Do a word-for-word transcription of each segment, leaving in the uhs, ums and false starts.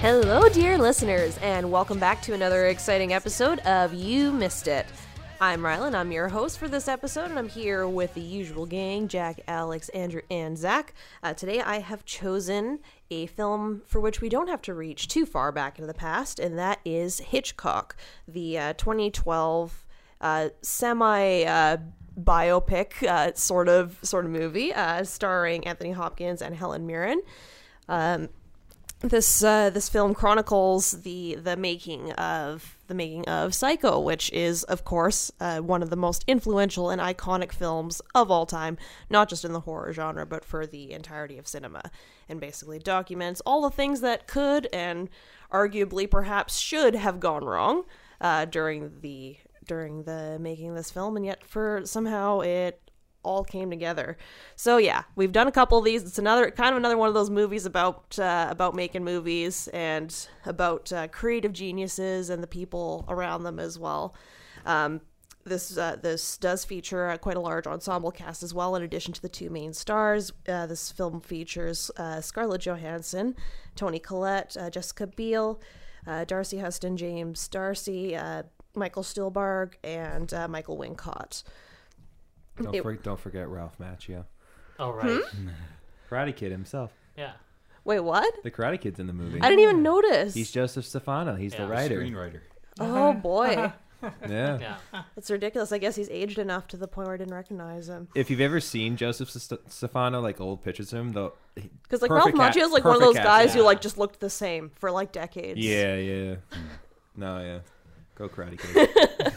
Hello, dear listeners, and welcome back to another exciting episode of You Missed It. I'm Rylan, I'm your host for this episode, and I'm here with the usual gang, Jack, Alex, Andrew, and Zach. Uh, today I have chosen a film for which we don't have to reach too far back into the past, and that is Hitchcock, the uh, twenty twelve uh, semi- uh, biopic uh, sort of sort of movie uh, starring Anthony Hopkins and Helen Mirren. Um, This uh, this film chronicles the the making of the making of Psycho, which is, of course, uh, one of the most influential and iconic films of all time, not just in the horror genre, but for the entirety of cinema, and basically documents all the things that could and arguably perhaps should have gone wrong uh, during the during the making of this film, and yet for somehow it all came together. So yeah, we've done a couple of these. It's another kind of another one of those movies about uh, about making movies and about uh, creative geniuses and the people around them as well. Um, this uh, this does feature uh, quite a large ensemble cast as well. In addition to the two main stars, uh, this film features uh, Scarlett Johansson, Toni Collette, uh, Jessica Biel, uh, Darcy Huston, James Darcy, uh, Michael Stuhlbarg, and uh, Michael Wincott. Don't, It, for, don't forget Ralph Macchio. Oh, right. Hmm? Karate Kid himself. Yeah. Wait, what? The Karate Kid's in the movie. I didn't even notice. He's Joseph Stefano. He's Yeah, the the writer. Screenwriter. Oh boy. Yeah. Yeah. It's ridiculous. I guess he's aged enough to the point where I didn't recognize him. If you've ever seen Joseph St- Stefano, like old pictures of him, though, Because like Ralph Macchio is like one of those guys who like just looked the same for like decades. Yeah, yeah. No, yeah. Go Karate Kid.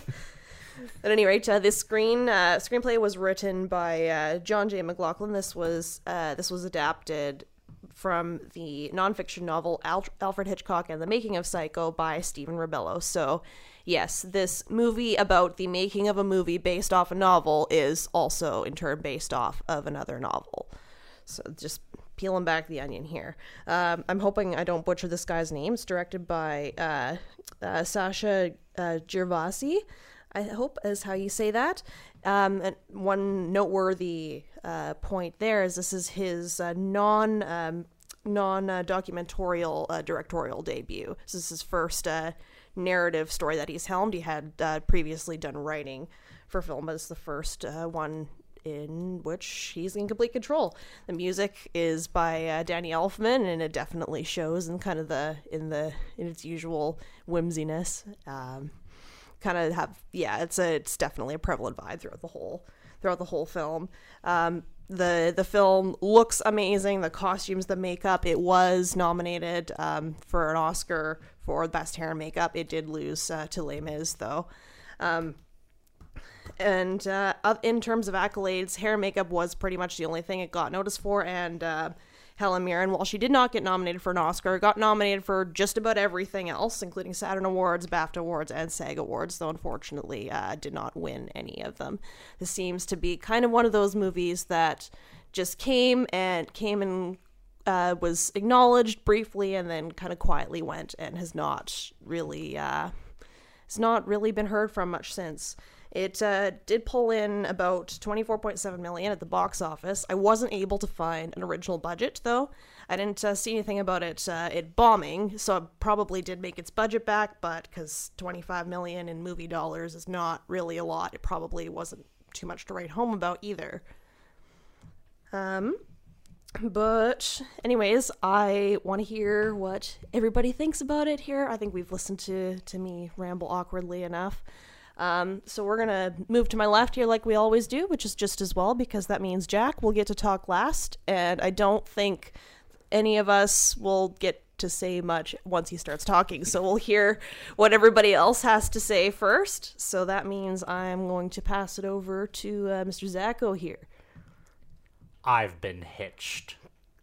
At any rate, uh, this screen uh, screenplay was written by uh, John J. McLaughlin. This was uh, this was adapted from the nonfiction novel Al- Alfred Hitchcock and the Making of Psycho by Stephen Rebello. So, yes, this movie about the making of a movie based off a novel is also in turn based off of another novel. So just peeling back the onion here. Um, I'm hoping I don't butcher this guy's name. It's directed by uh, uh, Sasha uh, Gervasi, I hope is how you say that. Um, and one noteworthy uh, point there is this is his uh, non um, non uh, documentorial uh, directorial debut. This is his first uh, narrative story that he's helmed. He had uh, previously done writing for film, but it's the first uh, one in which he's in complete control. The music is by uh, Danny Elfman, and it definitely shows in kind of the in the in its usual whimsiness. Um, kind of have yeah it's a it's definitely a prevalent vibe throughout the whole throughout the whole film. Um the the film looks amazing. The costumes, the makeup, it was nominated um for an Oscar for best hair and makeup. It did lose uh, to Les Mis though. um and uh in terms of accolades, hair and makeup was pretty much the only thing it got noticed for, and uh Helen Mirren, while she did not get nominated for an Oscar, got nominated for just about everything else, including Saturn Awards, BAFTA Awards, and SAG Awards, though unfortunately uh, did not win any of them. This seems to be kind of one of those movies that just came and came and uh, was acknowledged briefly and then kind of quietly went, and has not really uh, has not really been heard from much since. It uh, did pull in about twenty-four point seven million dollars at the box office. I wasn't able to find an original budget, though. I didn't uh, see anything about it uh, it bombing, so it probably did make its budget back, but because twenty-five million dollars in movie dollars is not really a lot, it probably wasn't too much to write home about either. Um, but anyways, I want to hear what everybody thinks about it here. I think we've listened to, to me ramble awkwardly enough. Um, so we're going to move to my left here like we always do, which is just as well, because that means Jack will get to talk last, and I don't think any of us will get to say much once he starts talking, so we'll hear what everybody else has to say first. So that means I'm going to pass it over to uh, Mister Zacko here. I've been hitched.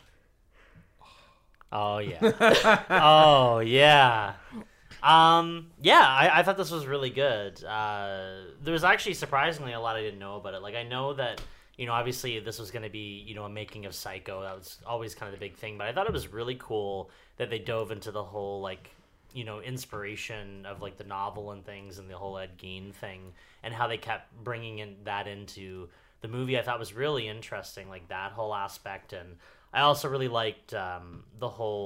Oh, yeah. oh, yeah. Um, yeah, I, I thought this was really good. Uh, there was actually surprisingly a lot I didn't know about it. Like, I know that, you know, obviously this was going to be, you know, a making of Psycho. That was always kind of the big thing. But I thought it was really cool that they dove into the whole, like, you know, inspiration of, like, the novel and things and the whole Ed Gein thing, and how they kept bringing in that into the movie. I thought was really interesting, like, that whole aspect. And I also really liked um, the whole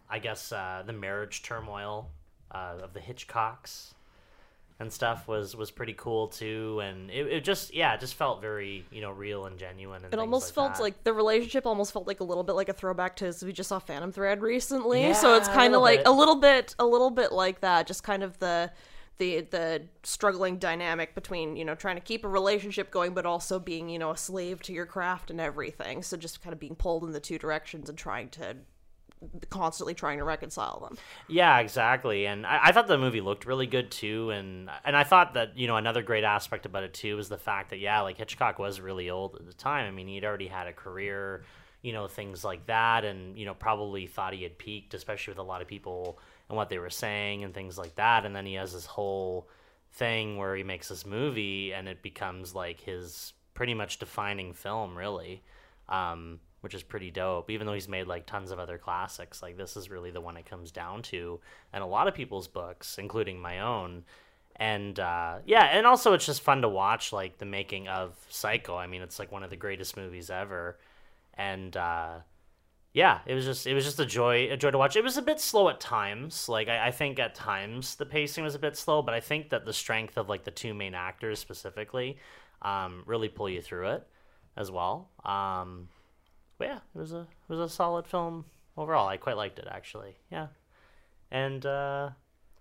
I guess uh, the marriage turmoil uh, of the Hitchcocks and stuff was was pretty cool too, and it, it just yeah it just felt very, you know, real and genuine, and it almost like felt that. like the relationship almost felt like a little bit like a throwback to, so we just saw Phantom Thread recently, Yeah, so it's a kind of little like bit. a little bit a little bit like that, just kind of the the the struggling dynamic between, you know, trying to keep a relationship going but also being, you know, a slave to your craft and everything, so just kind of being pulled in the two directions and trying to constantly trying to reconcile them. Yeah, exactly. And I, I thought the movie looked really good too, and and I thought that, you know, another great aspect about it too was the fact that, yeah, like Hitchcock was really old at the time. I mean, he'd already had a career, you know, things like that, and, you know, probably thought he had peaked, especially with a lot of people and what they were saying and things like that. And then he has this whole thing where he makes this movie and it becomes like his pretty much defining film, really. Um, which is pretty dope. Even though he's made like tons of other classics, like this is really the one it comes down to, and a lot of people's books, including my own. And uh, yeah, and also it's just fun to watch, like the making of Psycho. I mean, it's like one of the greatest movies ever, and uh, yeah, it was just it was just a joy a joy to watch. It was a bit slow at times. Like I, I think at times the pacing was a bit slow, but I think that the strength of like the two main actors specifically um, really pull you through it as well. Um, But yeah, it was a it was a solid film overall. I quite liked it, actually. Yeah, and uh,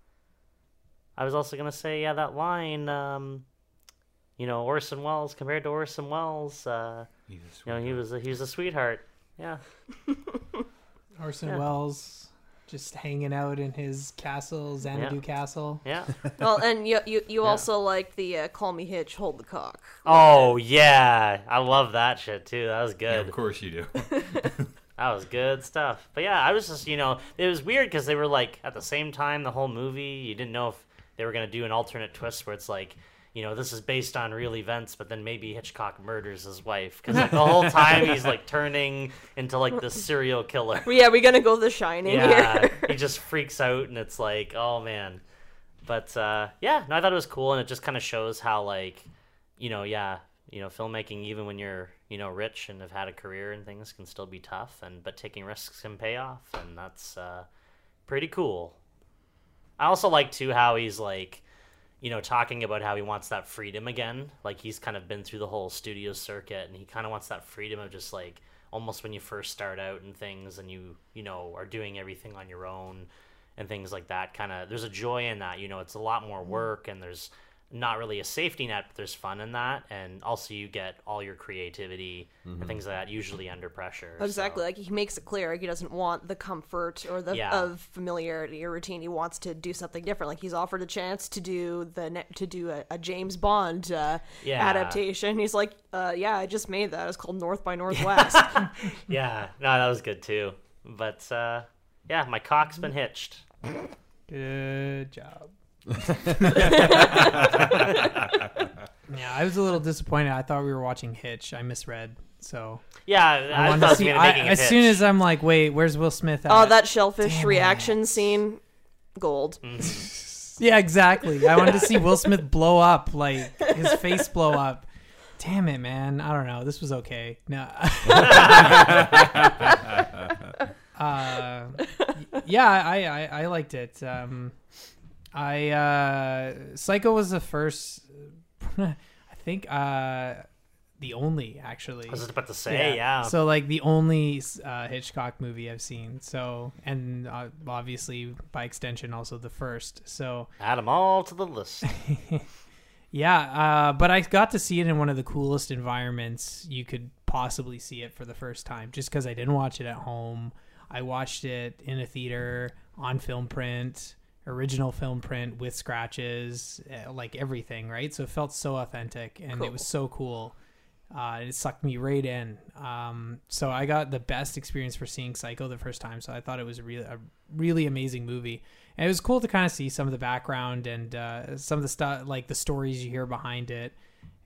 I was also gonna say, yeah, that line, um, you know, Orson Welles compared to Orson Welles, uh, you know, he was a, he was a sweetheart. Yeah, Orson Yeah. Welles just hanging out in his castle, Xanadu Yeah. Castle. yeah. Well, and you you, you Yeah. also like the uh, Call Me Hitch, Hold the Cock. Oh yeah, I love that shit too. That was Yeah, good. of course you do. That was good stuff. But yeah, I was just, you know, it was weird because they were like at the same time the whole movie. You didn't know if they were gonna do an alternate twist where it's like, you know, this is based on real events, but then maybe Hitchcock murders his wife, because like the whole time he's like turning into like this serial killer. Well, yeah, we're gonna go The Shining Yeah, here. he just freaks out, and it's like, oh man. But uh, yeah, no, I thought it was cool, and it just kind of shows how, like, you know, yeah, you know, filmmaking, even when you're, you know, rich and have had a career and things, can still be tough, and but taking risks can pay off, and that's uh, pretty cool. I also like too how he's like, you know, talking about how he wants that freedom again. Like, he's kind of been through the whole studio circuit, and he kind of wants that freedom of just like almost when you first start out and things, and you you know are doing everything on your own and things like that. Kind of, there's a joy in that. You know, it's a lot more work, and there's not really a safety net, but there's fun in that, and also you get all your creativity Mm-hmm. and things like that usually under pressure. Exactly, so. like he makes it clear he doesn't want the comfort or the Yeah. of familiarity or routine. He wants to do something different. Like he's offered a chance to do the ne- to do a, a James Bond uh, Yeah. adaptation. He's like, uh, yeah, I just made that. It's called North by Northwest. Yeah, no, that was good too. But uh, yeah, my cock's been hitched. Good job. Yeah, I was a little disappointed. I thought we were watching Hitch. I misread. So Yeah, I, I, wanted thought to it see. was I, making a as pitch. soon as I'm like, wait, where's Will Smith at? Oh, that shellfish Damn reaction it. scene, gold. Yeah, exactly. I wanted to see Will Smith blow up, like his face blow up. Damn it, man. I don't know. This was okay. No. uh, yeah, I, I, I liked it. Um, I uh, Psycho was the first. I think uh, the only actually. I was just about to say, yeah. So like the only uh, Hitchcock movie I've seen. So and uh, obviously by extension also the first. So Add them all to the list. yeah, uh, but I got to see it in one of the coolest environments you could possibly see it for the first time. Just because I didn't watch it at home, I watched it in a theater on film print. Original film print with scratches, uh, like everything, right? So it felt so authentic, and Cool. it was so cool. Uh, it sucked me right in. Um, so I got the best experience for seeing Psycho the first time. So I thought it was a really, a really amazing movie, and it was cool to kind of see some of the background and uh, some of the stuff, like the stories you hear behind it.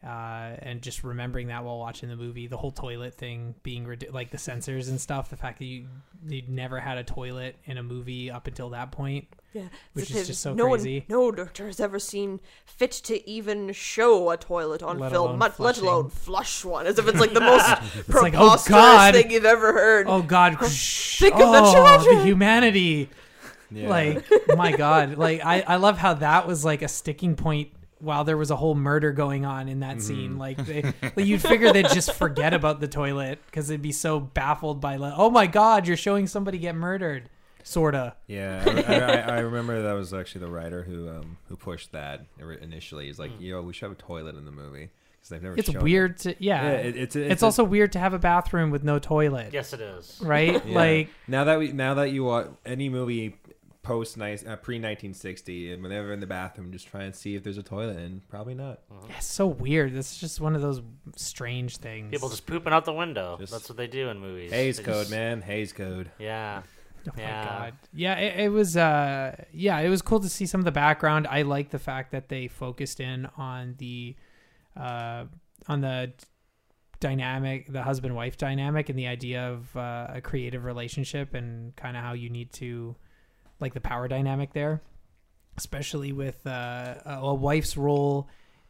Uh, and just remembering that while watching the movie, the whole toilet thing being ridic- like the censors and stuff, the fact that you you never had a toilet in a movie up until that point, Yeah, which It's is just so no crazy. One, no doctor has ever seen fit to even show a toilet on Let film, alone much, let flushing. alone flush one, as if it's like the most like, oh, preposterous God. thing you've ever heard. Oh God! Think oh, of the children. the humanity. Yeah. Like, my God! Like, I I love how that was like a sticking point. While there was a whole murder going on in that scene, like, they, like you'd figure they'd just forget about the toilet because they'd be so baffled by, like, oh my God, you're showing somebody get murdered, sorta. Yeah, I, I, I remember that was actually the writer who um who pushed that initially. He's like, yo, we should have a toilet in the movie because they've never. It's shown weird it. to yeah. Yeah, it, it's, it's it's a- also weird to have a bathroom with no toilet, Yes, it is. right? Yeah. Like, now that we now that you watch any movie post nice uh, pre nineteen sixty, and whenever in the bathroom, just try and see if there's a toilet, and probably not. yeah, it's so weird. It's just one of those strange things. People just pooping out the window. Just- That's what they do in movies. Hays They code, just- man, Hays code. Yeah. Oh my Yeah. God. Yeah, it, it was uh yeah, it was cool to see some of the background. I like the fact that they focused in on the uh on the dynamic, the husband wife dynamic, and the idea of uh, a creative relationship and kind of how you need to like the power dynamic there, especially with uh, a, a wife's role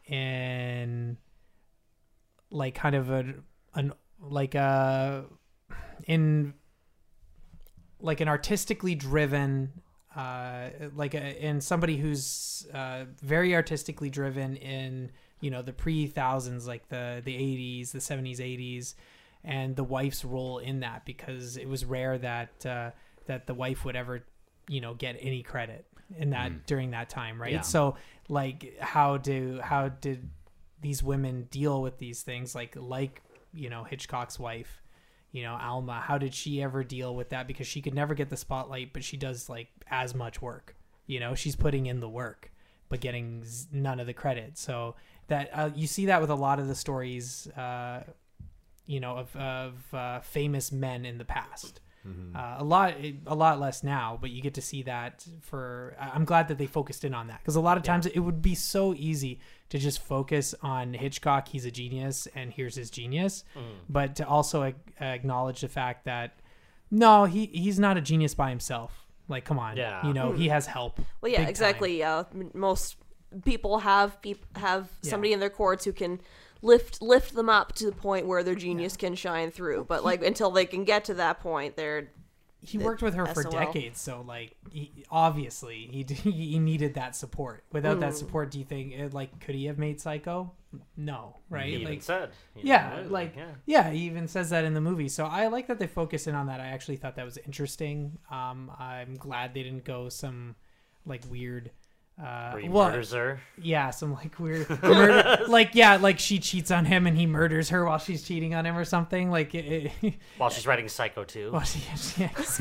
in like kind of a an like a in like an artistically driven uh like a in somebody who's uh very artistically driven in, you know, the pre-thousands, like the the eighties, the seventies, eighties, and the wife's role in that, because it was rare that uh that the wife would ever, you know, get any credit in that Mm. during that time, right? Yeah. So like how do how did these women deal with these things, like like you know, Hitchcock's wife, you know, Alma, how did she ever deal with that? Because she could never get the spotlight, but she does like as much work, you know, she's putting in the work but getting z- none of the credit. So that uh, you see that with a lot of the stories uh you know, of of uh, famous men in the past. Mm-hmm. Uh, a lot, a lot less now, but you get to see that. For I- I'm glad that they focused in on that, because a lot of times it would be so easy to just focus on Hitchcock. He's a genius, and here's his genius, Mm. but to also ag- acknowledge the fact that no, he he's not a genius by himself. Like, come on, Yeah. you know, he has help. Well, yeah, big time. exactly. Yeah, M- most people have peop- have Yeah. somebody in their courts who can lift lift them up to the point where their genius can shine through. But like until they can get to that point, they're He the worked with her for S O L. decades, so like he, obviously he he needed that support. Without that Mm. support, do you think it, like could he have made Psycho? No, right? He even like said. He yeah, even- like yeah. yeah, he even says that in the movie. So I like that they focus in on that. I actually thought that was interesting. Um, I'm glad they didn't go some like weird. Uh, Where he well, murders her. yeah, some like weird, murder, like yeah, like she cheats on him and he murders her while she's cheating on him or something. Like it, it, While she's writing Psycho two. well, she, yes.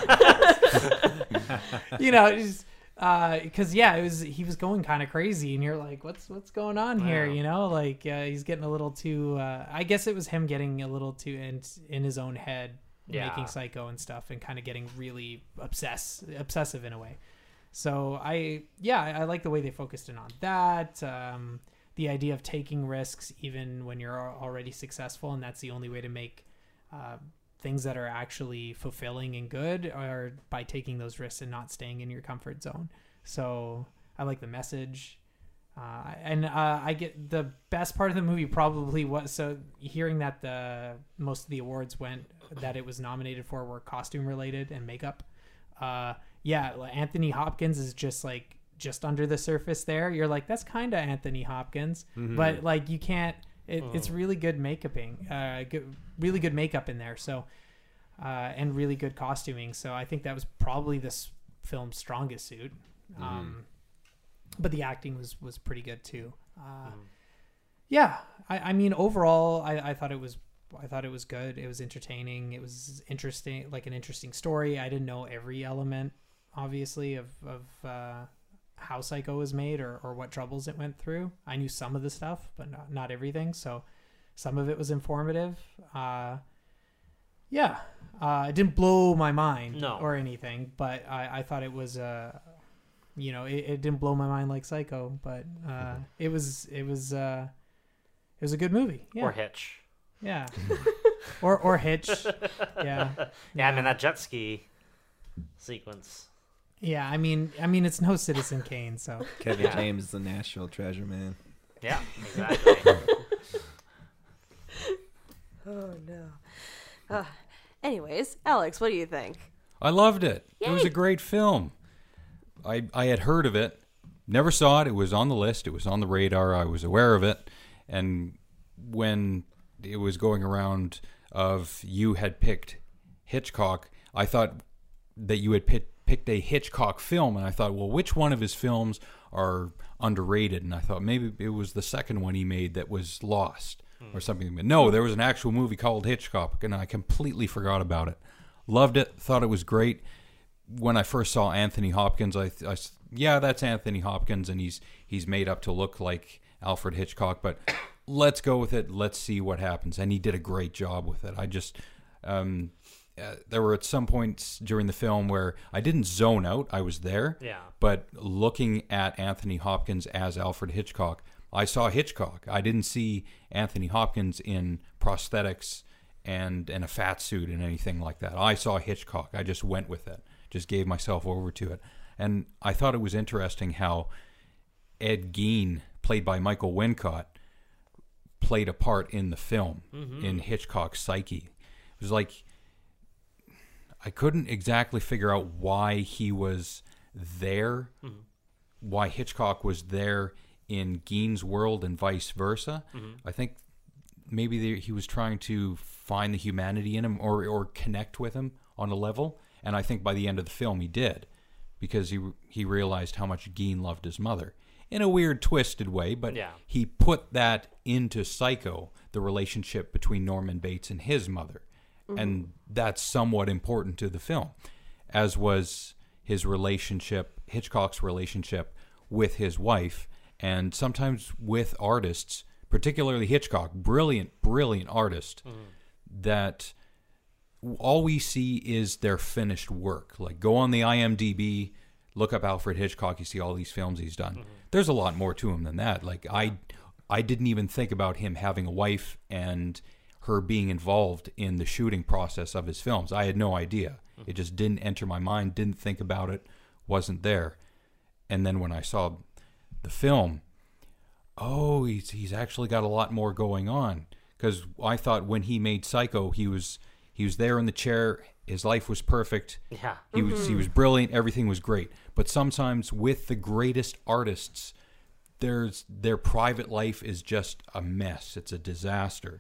you know, just because yeah, it was he was going kind of crazy, and you're like, what's what's going on here? Wow. You know, like uh, he's getting a little too. Uh, I guess it was him getting a little too in in his own head, Yeah. making Psycho and stuff, and kind of getting really obsess obsessive in a way. So I yeah, I, I like the way they focused in on that. Um, the idea of taking risks even when you're al- already successful, and that's the only way to make uh, things that are actually fulfilling and good, are by taking those risks and not staying in your comfort zone. So I like the message. Uh, and uh, I get the best part of the movie probably was, so hearing that the most of the awards went that it was nominated for were costume related and makeup. Uh, yeah, like Anthony Hopkins is just like just under the surface there. You're like, that's kind of Anthony Hopkins, Mhm. but like you can't. It, Mm. It's really good makeuping, uh, good, really good makeup in there. So, uh, and really good costuming. So I think that was probably this film's strongest suit. Um, but the acting was was pretty good too. Uh, Mm. Yeah, I, I mean overall, I, I thought it was I thought it was good. It was entertaining. It was interesting, like an interesting story. I didn't know every element, obviously, of of uh, how Psycho was made or or what troubles it went through. I knew some of the stuff, but not, not everything. So some of it was informative. Uh, yeah, uh, it didn't blow my mind No. or anything, but I, I thought it was uh, you know, it, it didn't blow my mind like Psycho, but uh, it was it was uh, It was a good movie. Yeah. Or Hitch. Yeah. or or Hitch. Yeah. Yeah, I mean that jet ski sequence. Yeah, I mean, I mean, it's no Citizen Kane, so. Kevin Yeah. James is the national treasure, man. Yeah, exactly. Oh no. Uh, anyways, Alex, what do you think? I loved it. It was Yay. a great film. I I had heard of it, never saw it. It was on the list. It was on the radar. I was aware of it, and when it was going around of you had picked Hitchcock, I thought that you had picked picked a Hitchcock film, and I thought, well, which one of his films are underrated? And I thought maybe it was the second one he made that was lost or something. But no, there was an actual movie called Hitchcock, and I completely forgot about it. Loved it, thought it was great. When I first saw Anthony Hopkins, I, I yeah, that's Anthony Hopkins, and he's he's made up to look like Alfred Hitchcock, but let's go with it. Let's see what happens. And he did a great job with it. I just, um, uh, there were at some points during the film where I didn't zone out. I was there. Yeah. But looking at Anthony Hopkins as Alfred Hitchcock, I saw Hitchcock. I didn't see Anthony Hopkins in prosthetics and, and a fat suit and anything like that. I saw Hitchcock. I just went with it. Just gave myself over to it. And I thought it was interesting how Ed Gein, played by Michael Wincott, played a part in the film, mm-hmm. in Hitchcock's psyche. It was like, I couldn't exactly figure out why he was there, mm-hmm. why Hitchcock was there in Gein's world and vice versa. Mm-hmm. I think maybe they, he was trying to find the humanity in him or, or connect with him on a level. And I think by the end of the film he did, because he he realized how much Gein loved his mother. In a weird, twisted way, but yeah. he put that into Psycho, the relationship between Norman Bates and his mother. Mm-hmm. And that's somewhat important to the film, as was his relationship, Hitchcock's relationship with his wife, and sometimes with artists, particularly Hitchcock, brilliant, brilliant artist, mm-hmm. that all we see is their finished work. Like, go on the I M D B, look up Alfred Hitchcock, you see all these films he's done. Mm-hmm. There's a lot more to him than that. Like, I, I didn't even think about him having a wife and her being involved in the shooting process of his films. I had no idea. Mm-hmm. It just didn't enter my mind, didn't think about it, wasn't there. And then when I saw the film, oh, he's he's actually got a lot more going on. Because I thought when he made Psycho, he was he was there in the chair. His life was perfect. Yeah, he mm-hmm. was he was brilliant. Everything was great. But sometimes with the greatest artists, there's their private life is just a mess. It's a disaster.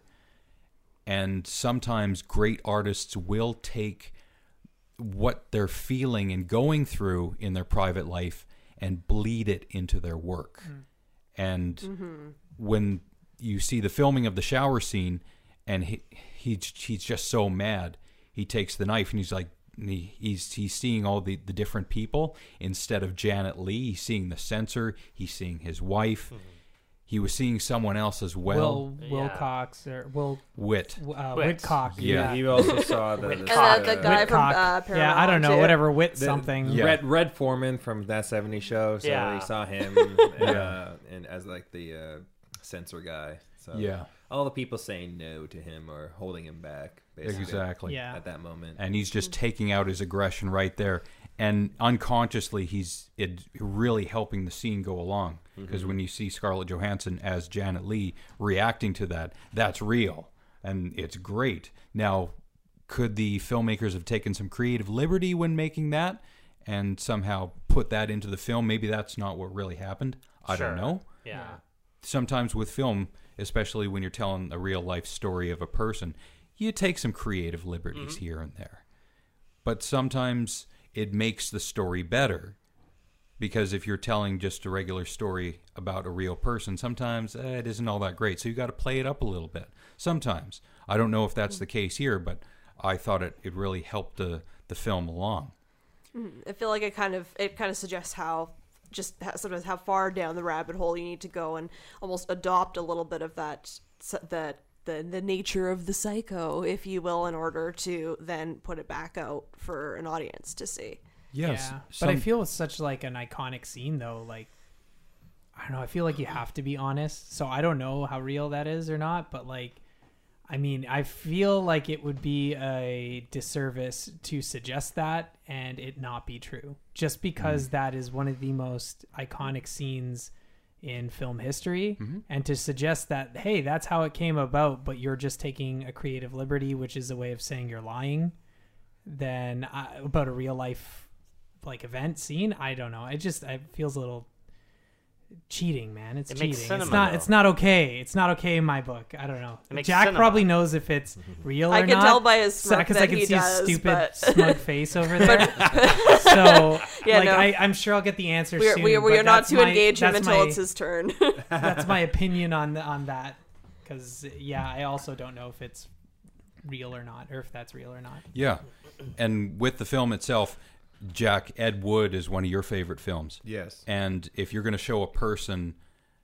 And sometimes great artists will take what they're feeling and going through in their private life and bleed it into their work. Mm. And mm-hmm. when you see the filming of the shower scene, and he, he he's just so mad, he takes the knife and he's like, he, he's he's seeing all the, the different people instead of Janet Leigh. He's seeing the censor. He's seeing his wife. Mm-hmm. He was seeing someone else as well. Will Wilcox or Will Whit. Uh, Whit. Whitcock. Yeah, Yeah. he also saw the, the, And the, the guy from Whitcock. uh, Paramount. Yeah, I don't know, too. whatever Whit the- something. Yeah. Red Red Foreman from That seventies Show. So Yeah. he saw him, and, uh, and as like the uh, censor guy. So Yeah. all the people saying no to him or holding him back, basically. Exactly. Yeah. At that moment. And he's just taking out his aggression right there. And unconsciously, he's it really helping the scene go along. Because mm-hmm. when you see Scarlett Johansson as Janet Leigh reacting to that, that's real. And it's great. Now, could the filmmakers have taken some creative liberty when making that and somehow put that into the film? Maybe that's not what really happened. I Sure. don't know. Yeah. Sometimes with film, especially when you're telling a real life story of a person, you take some creative liberties mm-hmm. here and there. But sometimes it makes the story better, because if you're telling just a regular story about a real person, sometimes eh, it isn't all that great. So you got to play it up a little bit. Sometimes. I don't know if that's the case here, but I thought it, it really helped the, the film along. I feel like it kind of it kind of suggests how just how, sometimes how far down the rabbit hole you need to go and almost adopt a little bit of that that the the nature of the psycho, if you will, in order to then put it back out for an audience to see. Yes. Yeah. Some, But I feel it's such like an iconic scene though. Like I don't know. I feel like you have to be honest. So I don't know how real that is or not, but like, I mean, I feel like it would be a disservice to suggest that and it not be true, just because mm. that is one of the most iconic scenes in film history. Mm-hmm. And to suggest that, hey, that's how it came about, but you're just taking a creative liberty, which is a way of saying you're lying, then uh, about a real life like event scene, I don't know. It just it feels a little cheating, man. It's it cheating. Cinema, it's not. though. It's not okay. It's not okay in my book. I don't know. Jack cinema. Probably knows if it's real or I not. can tell by his smirk because that I can he see does, his stupid but... smug face over there. So, yeah, like, no. I, I'm sure I'll get the answer We're, soon. we we but are not that's to my, engage him that's until my, it's his turn. That's my opinion on on that. Because yeah, I also don't know if it's real or not, or if that's real or not. Yeah, and with the film itself, Jack, Ed Wood is one of your favorite films. Yes. And if you're going to show a person,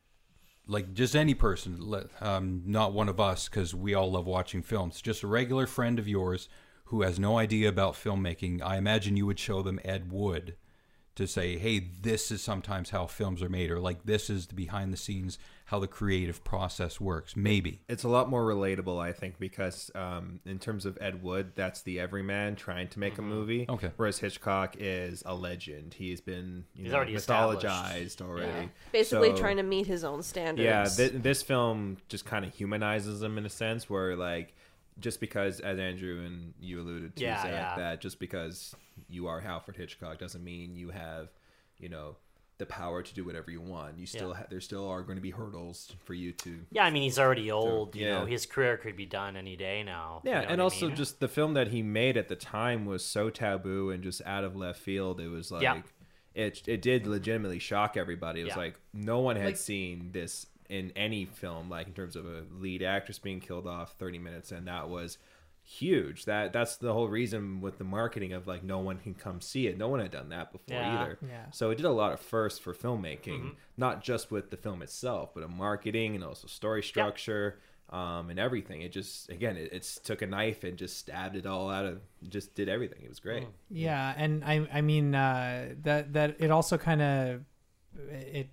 like just any person, um, not one of us, because we all love watching films, just a regular friend of yours who has no idea about filmmaking, I imagine you would show them Ed Wood to say, hey, this is sometimes how films are made, or like this is the behind the scenes, how the creative process works. Maybe. It's a lot more relatable, I think, because um, in terms of Ed Wood, that's the everyman trying to make mm-hmm. a movie. Okay. Whereas Hitchcock is a legend. He's been you He's know, already mythologized already. Yeah. Basically so, trying to meet his own standards. Yeah, th- this film just kind of humanizes him in a sense where, like, just because, as Andrew and you alluded to, yeah, Zach, yeah. that just because you are Alfred Hitchcock doesn't mean you have, you know, the power to do whatever you want. You still yeah. ha- there still are going to be hurdles for you to. Yeah, I mean he's already old. So, you yeah. know, his career could be done any day now. Yeah, you know and what also I mean? just the film that he made at the time was so taboo and just out of left field. It was like yeah. it it did legitimately shock everybody. It was yeah. like no one had Like, seen this in any film, like in terms of a lead actress being killed off thirty minutes, and that was huge. That that's the whole reason with the marketing of like no one can come see it. No one had done that before Yeah. either. Yeah. So it did a lot of firsts for filmmaking, Mm-hmm. not just with the film itself, but a marketing and also story structure. Um, and everything. It just again, it it's took a knife and just stabbed it all out of, just did everything. It was great. Mm. Yeah, and I I mean uh, that that it also kind of it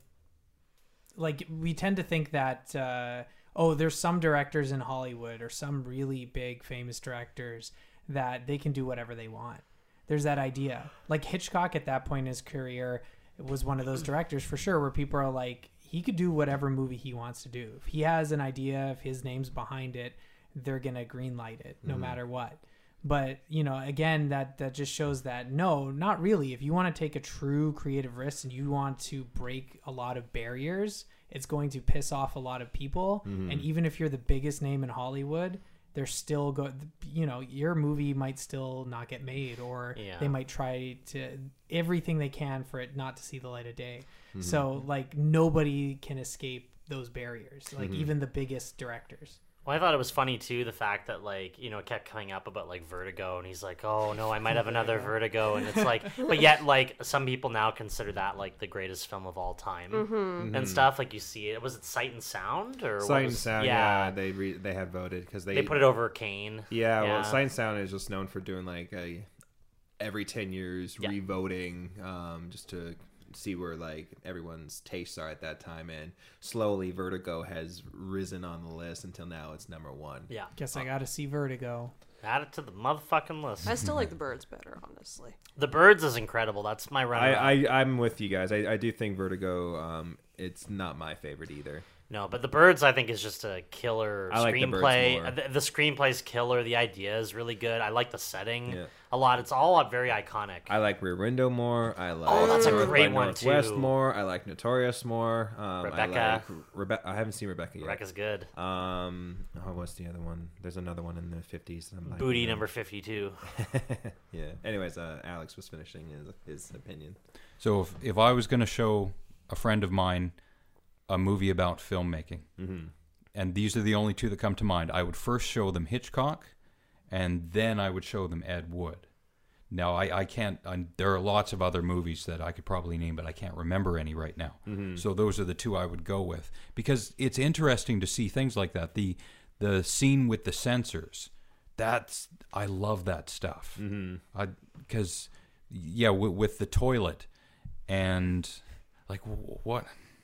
like we tend to think that uh, oh, there's some directors in Hollywood or some really big famous directors that they can do whatever they want. There's that idea. Like Hitchcock at that point in his career was one of those directors for sure where people are like, he could do whatever movie he wants to do. If he has an idea, if his name's behind it, they're going to greenlight it no mm-hmm. matter what. But, you know, again, that, that just shows that, no, not really. If you want to take a true creative risk and you want to break a lot of barriers, it's going to piss off a lot of people. Mm-hmm. And even if you're the biggest name in Hollywood, they're still go, you know, your movie might still not get made, or yeah. they might try to everything they can for it not to see the light of day. Mm-hmm. So like nobody can escape those barriers, like mm-hmm. even the biggest directors. Well, I thought it was funny too, the fact that like, you know, it kept coming up about like Vertigo, and he's like, oh no, I might have another Vertigo, and it's like, but yet like some people now consider that like the greatest film of all time mm-hmm. and stuff. Like you see it, was it Sight and Sound or Sight what and was, Sound? Yeah, yeah they re- they had voted because they they put it over Kane. Yeah, yeah, well, Sight and Sound is just known for doing like a every ten years yeah. re-voting, um, just to see where like everyone's tastes are at that time, and slowly Vertigo has risen on the list until now it's number one. Yeah, guess I gotta see Vertigo. Add it to the motherfucking list. I still like The Birds better, honestly. The Birds is incredible. That's my runner. I, I I'm with you guys. I, I do think Vertigo. Um, it's not my favorite either. No, but The Birds, I think, is just a killer I like The Birds screenplay. more. The, the screenplay's killer. The idea is really good. I like the setting Yeah. a lot. It's all very iconic. I like Rear Window more. I like Oh, that's a North great by one, Northwest too. more. I like Notorious more. Um, Rebecca. I, like Rebe- I haven't seen Rebecca yet. Rebecca's good. Um, oh, what's the other one? There's another one in the fifties. I'm like, Booty uh, number fifty-two. Yeah. Anyways, uh, Alex was finishing his, his opinion. So if, if I was going to show a friend of mine a movie about filmmaking, mm-hmm. and these are the only two that come to mind, I would first show them Hitchcock, and then I would show them Ed Wood. Now, I, I can't, I, there are lots of other movies that I could probably name, but I can't remember any right now. Mm-hmm. So those are the two I would go with, because it's interesting to see things like that. The the scene with the sensors, that's, I love that stuff. Mm-hmm. I, because, yeah, w- with the toilet, and like, w- what...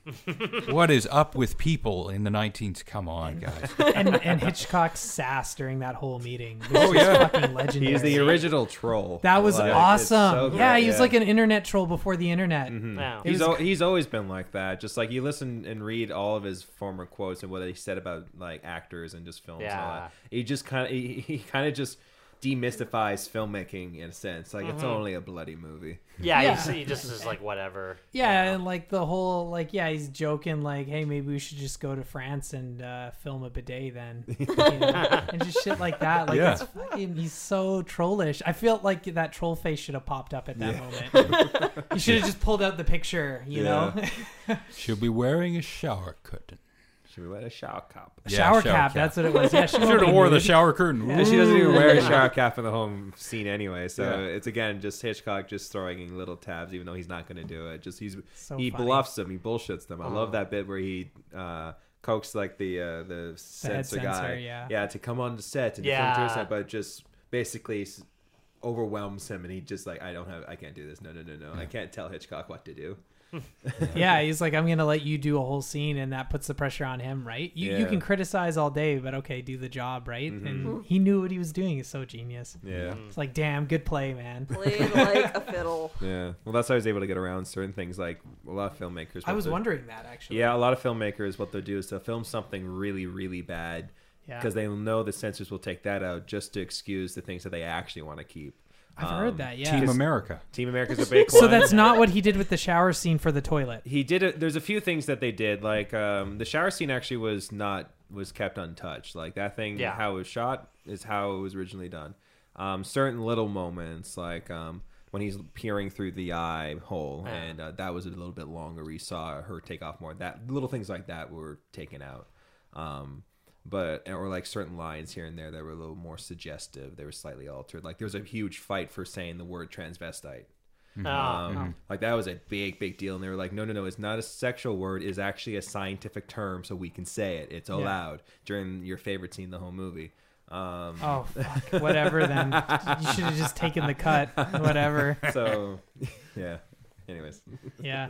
What is up with people in the nineteens? Come on, guys. and and Hitchcock's sass during that whole meeting. Oh yeah, fucking legendary. He's the original troll. That was Like, it's awesome. so great, yeah, he was like an internet troll before the internet. Mhm. Yeah. It He's was al- he's always been like that. Just like you listen and read all of his former quotes and what he said about like actors and just films. And all Yeah. that. He just kind of he, he kind of just demystifies filmmaking in a sense. Like it's only a bloody movie. Yeah, Yeah. He's, he just is like whatever. Yeah, and like the whole like yeah, he's joking like, hey, maybe we should just go to France and uh, film a bidet then, you know? And just shit like that. Like Yeah. it's fucking, he's so trollish. I feel like that troll face should have popped up at that moment. You should have just pulled out the picture, you know. She'll be wearing a shower curtain. Should we wear a shower cap? Yeah, shower, shower cap, cap. That's what it was. Yeah, she Should won't have be wore the nude. shower curtain. And she doesn't even wear a Ooh. shower cap in the home scene anyway. So Yeah. it's again just Hitchcock just throwing in little tabs, even though he's not going to do it. Just he's So he funny. bluffs them, he bullshits them. I Oh. love that bit where he uh, coaxed like the uh, the censor head guy, censor, yeah. yeah, to come on the set and Yeah. to come to the set, but just basically s- overwhelms him, and he just like I don't have, I can't do this. No, no, no, no, I can't tell Hitchcock what to do. Yeah, he's like, I'm gonna let you do a whole scene, and that puts the pressure on him, right? You you Yeah. can criticize all day, but okay, do the job, right? Mhm. And he knew what he was doing. He's so genius. Yeah. It's like, damn, good play, man. Played like a fiddle. Yeah, well, that's how I was able to get around certain things. Like a lot of filmmakers. I what was they- wondering that actually. Yeah, a lot of filmmakers, what they'll do is they'll film something really, really bad Yeah. because they know the censors will take that out just to excuse the things that they actually want to keep. I've Um, heard that. Yeah. Team America. Team America's a big So one. that's not what he did with the shower scene for the toilet. He did it. There's a few things that they did. Like um, the shower scene actually was not was kept untouched. Like that thing, Yeah. how it was shot is how it was originally done. Um, certain little moments, like um, when he's peering through the eye hole, Yeah. and uh, that was a little bit longer. We saw her take off more. That little things like that were taken out. Um, but or like certain lines here and there that were a little more suggestive. They were slightly altered. Like there was a huge fight for saying the word transvestite. Oh, Um, Like that was a big, big deal, and they were like, "No, no, no! It's not a sexual word. It's actually a scientific term, so we can say it. It's allowed." During your favorite scene, in the whole movie. Um, Oh, fuck. Whatever then. You should have just taken the cut. Whatever. So, yeah. Anyways, Yeah.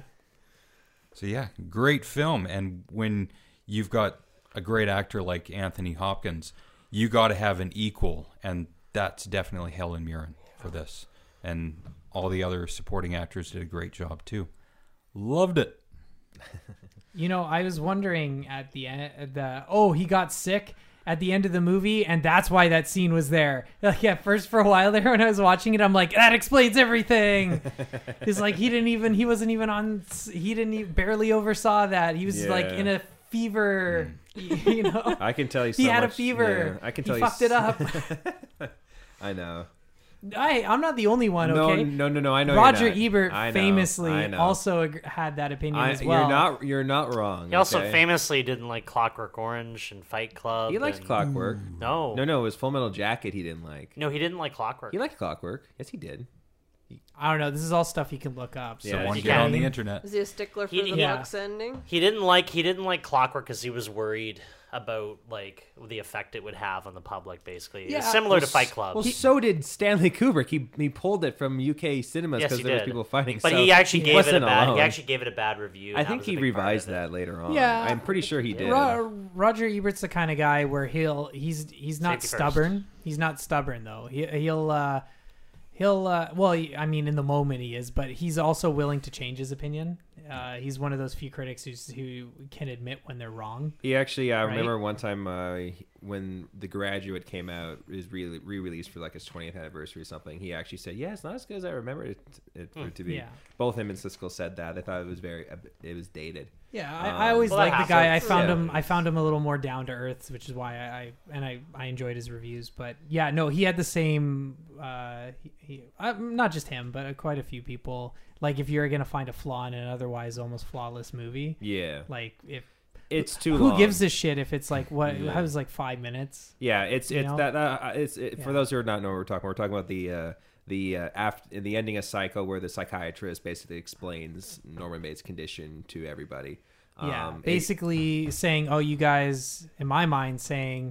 So yeah, great film. And when you've got a great actor like Anthony Hopkins, you got to have an equal, and that's definitely Helen Mirren for this. And all the other supporting actors did a great job too. Loved it. You know, I was wondering at the end, the oh, he got sick at the end of the movie, and that's why that scene was there. Like at first, for a while there, when I was watching it, I'm like, that explains everything. It's like he didn't even, he wasn't even on, he didn't even, barely oversaw that. He was like Yeah. in a fever, you know. I can tell you. So He had a much- fever. Yeah, I can He tell you. fucked it up. s- I know. I, I'm not the only one, okay? No, no, no, no. I know. Roger you're not. Ebert I know, famously I know. also ag- had that opinion I, as well. You're not. You're not wrong. He also okay? famously didn't like Clockwork Orange and Fight Club. He liked and- Clockwork. No, No, no, it was Full Metal Jacket. He didn't like. no, he didn't like Clockwork. He liked Clockwork. Yes, he did. I don't know. This is all stuff you can look up. So Yeah, Someone he get can. on the internet. Is he a stickler for He- the yeah. Lux ending? He didn't like he didn't like Clockwork because he was worried about like the effect it would have on the public. Basically, Yeah. it's similar to Well, Fight s- Club. Well, so did Stanley Kubrick. He he pulled it from U K cinemas Yes, because he there was did. people fighting. but so he actually he gave it a wasn't bad. alone. He actually gave it a bad review. I and that think was a he big part of revised it. that later on. Yeah. I'm pretty sure he did. Ro- Roger Ebert's the kind of guy where he'll he's he's not Safety first. stubborn. He's not stubborn though. He, he'll uh, he'll uh, well, he- I mean, in the moment he is, but he's also willing to change his opinion. Uh, he's one of those few critics who's, who can admit when they're wrong. He actually, I Right? remember one time uh, he- when The Graduate came out, it was re- re-released for like his twentieth anniversary or something. He actually said, "Yeah, it's not as good as I remember it, it for it to be." Yeah. Both him and Siskel said that. They thought it was very, it was dated. Yeah, I, Um, I always well, that liked the guy. I happens. found Yeah. him. I found him a little more down to earth, which is why I, I and I, I enjoyed his reviews. But yeah, no, he had the same. Uh, he, he uh, not just him, but quite a few people. Like if you're gonna find a flaw in an otherwise almost flawless movie, Yeah, like if it's too who long. gives a shit if it's like what? Yeah. How was like five minutes? Yeah, it's You it's know? that uh, it's it, for Yeah. those who are not know what we're talking. We're talking about the uh, the uh, after the ending of Psycho, where the psychiatrist basically explains Norman Bates' condition to everybody. Yeah, Um, it- basically saying, "Oh, you guys," in my mind, saying,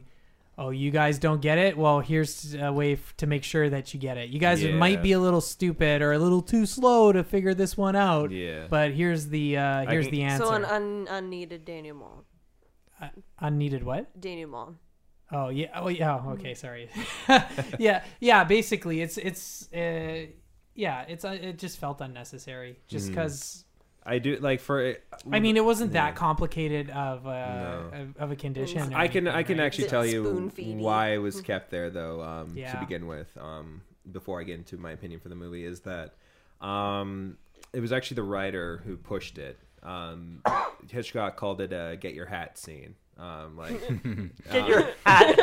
oh, you guys don't get it? Well, here's a way f- to make sure that you get it. You guys Yeah. might be a little stupid or a little too slow to figure this one out. Yeah. But here's the uh, here's can- the answer. So an un- unneeded denouement. Unneeded what? Denouement. Oh yeah. Oh yeah. Okay. Sorry. yeah. Yeah. Basically, it's it's uh, yeah. It's uh, it just felt unnecessary just Mm. because. I do like for. I mean, it wasn't Yeah. that complicated of a No. of, of a condition. or I can I anything, can right? actually Is it tell you spoon-feedy? why it was kept there though. Um, Yeah. To begin with, um, before I get into my opinion for the movie, is that um, it was actually the writer who pushed it. Um, Hitchcock called it a "get your hat" scene. Um, like Get uh, your hat.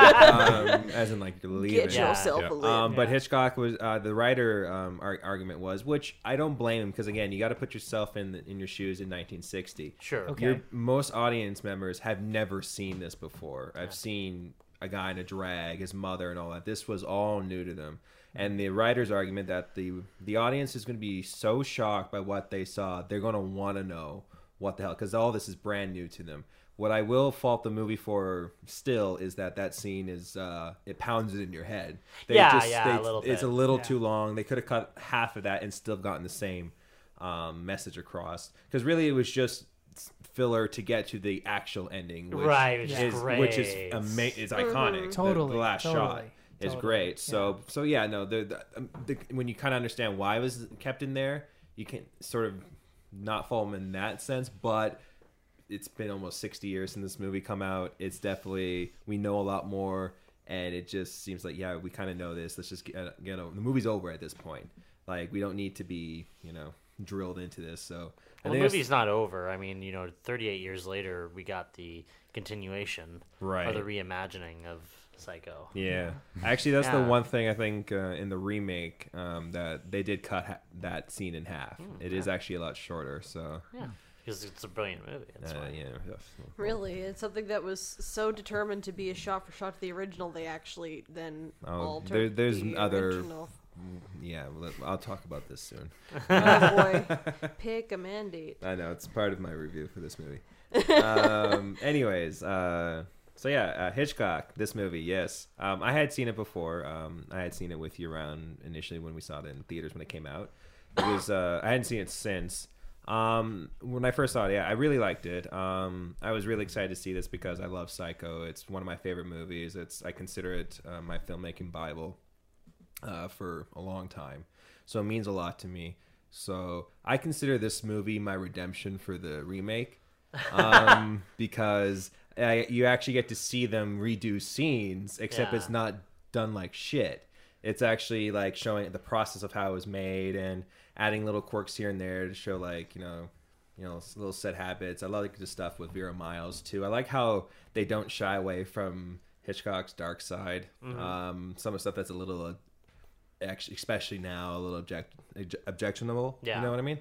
um, as in like you're leaving. Get Yeah. yourself Yeah. a lid. Um, but Yeah. Hitchcock was uh, the writer. Um, ar- argument was, which I don't blame him because again, you got to put yourself in the, in your shoes in nineteen sixty. Sure. Okay. Your most audience members have never seen this before. I've seen a guy in a drag, his mother, and all that. This was all new to them. And the writer's argument that the the audience is going to be so shocked by what they saw, they're going to want to know what the hell, because all this is brand new to them. What I will fault the movie for still is that that scene is uh, it pounds it in your head. They Yeah, just, yeah, they, a little It's a bit. little Yeah. too long. They could have cut half of that and still gotten the same um, message across. Because really, it was just filler to get to the actual ending, which Right, which is is great. which is ama- is iconic. The- Totally, the, last totally, shot is totally, great. So so yeah, no, the, the, um, the when you kind of understand why it was kept in there, you can sort of not follow them in that sense, but. It's been almost sixty years since this movie come out. It's definitely, we know a lot more, and it just seems like, yeah, we kind of know this. Let's just get, you know, the movie's over at this point. Like, we don't need to be, you know, drilled into this. So, I Well, the think it's- movie's not over. I mean, you know, thirty-eight years later, we got the continuation Right. or the reimagining of Psycho. Yeah, actually, that's the Yeah. one thing I think uh, in the remake um, that they did cut ha- that scene in half. It is actually a lot shorter. So, Yeah, because it's a brilliant movie. That's uh, why. yeah, Really, it's something that was so determined to be a shot for shot to the original. They actually then Oh, altered there- there's the other- original. yeah. Well, I'll talk about this soon. Oh boy, pick a mandate. I know it's part of my review for this movie. um, anyways, uh, so yeah, uh, Hitchcock. This movie, yes, um, I had seen it before. Um, I had seen it with you around initially when we saw it in theaters when it came out. It was uh, I hadn't seen it since. Um, when I first saw it, yeah, I really liked it. Um, I was really excited to see this because I love Psycho. It's one of my favorite movies. It's I consider it uh, my filmmaking bible uh, for a long time, so it means a lot to me. So I consider this movie my redemption for the remake, um, because I, you actually get to see them redo scenes, except Yeah. it's not done like shit. It's actually like showing the process of how it was made and adding little quirks here and there to show like, you know, you know, little set habits. I like the stuff with Vera Miles too. I like how they don't shy away from Hitchcock's dark side. Mm-hmm. Um, some of the stuff that's a little, uh, actually, especially now, a little object, objectionable. Yeah. You know what I mean?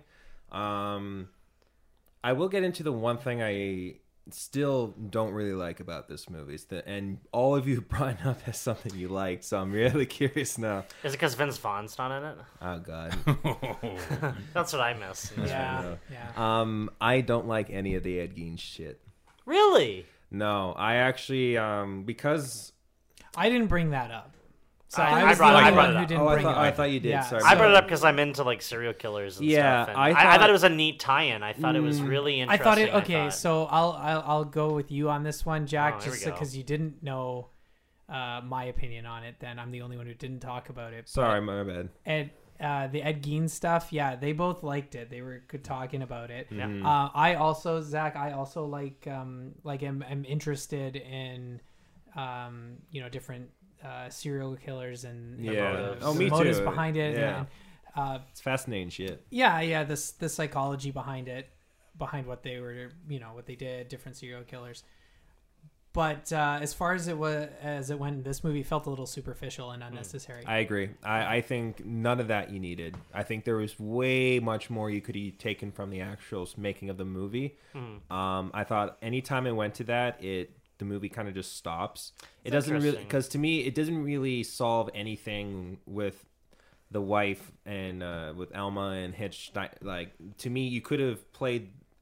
Um, I will get into the one thing I still don't really like about this movie. Is that, and all of you brought it up as something you liked, so I'm really curious now. Is it because Vince Vaughn's not in it? Oh God. That's what I miss. Yeah, yeah. um, I don't like any of the Ed Gein shit. Really? No, I actually um because I didn't bring that up. So I- I, I was brought- the I only brought one it who up. didn't oh, I bring thought it I up. thought you did. Yeah. Sorry. I brought it So- up because I'm into like serial killers and Yeah, stuff. And I I, I thought- thought it was a neat tie-in. I thought it was really I interesting. thought it. Okay, thought. so I'll, I'll I'll go with you on this one, Jack, Oh, here just we go. because you didn't know uh, my opinion on it. Then I'm the only one who didn't talk about it. Sorry, my bad. Ed, uh, the Ed Gein stuff, yeah, they both liked it. They were good talking about it. Yeah. Mm. Uh, I also, Zach, I also like, um, like, am, am interested in, um, you know, different uh, serial killers and the Yeah. motives, Oh, the me motives too. behind it. Yeah. And, uh, It's fascinating shit. yeah, yeah, this the psychology behind it, behind what they were, you know, what they did, different serial killers. But uh, as far as it was, as it went, this movie felt a little superficial and unnecessary. I agree. I, I think none of that you needed. I think there was way much more you could have taken from the actual making of the movie. Um, I thought anytime it went to that, it the movie kind of just stops. It That's doesn't really, interesting. because to me, it doesn't really solve anything with the wife and uh, with Alma and Hitch. Like, to me, you could have played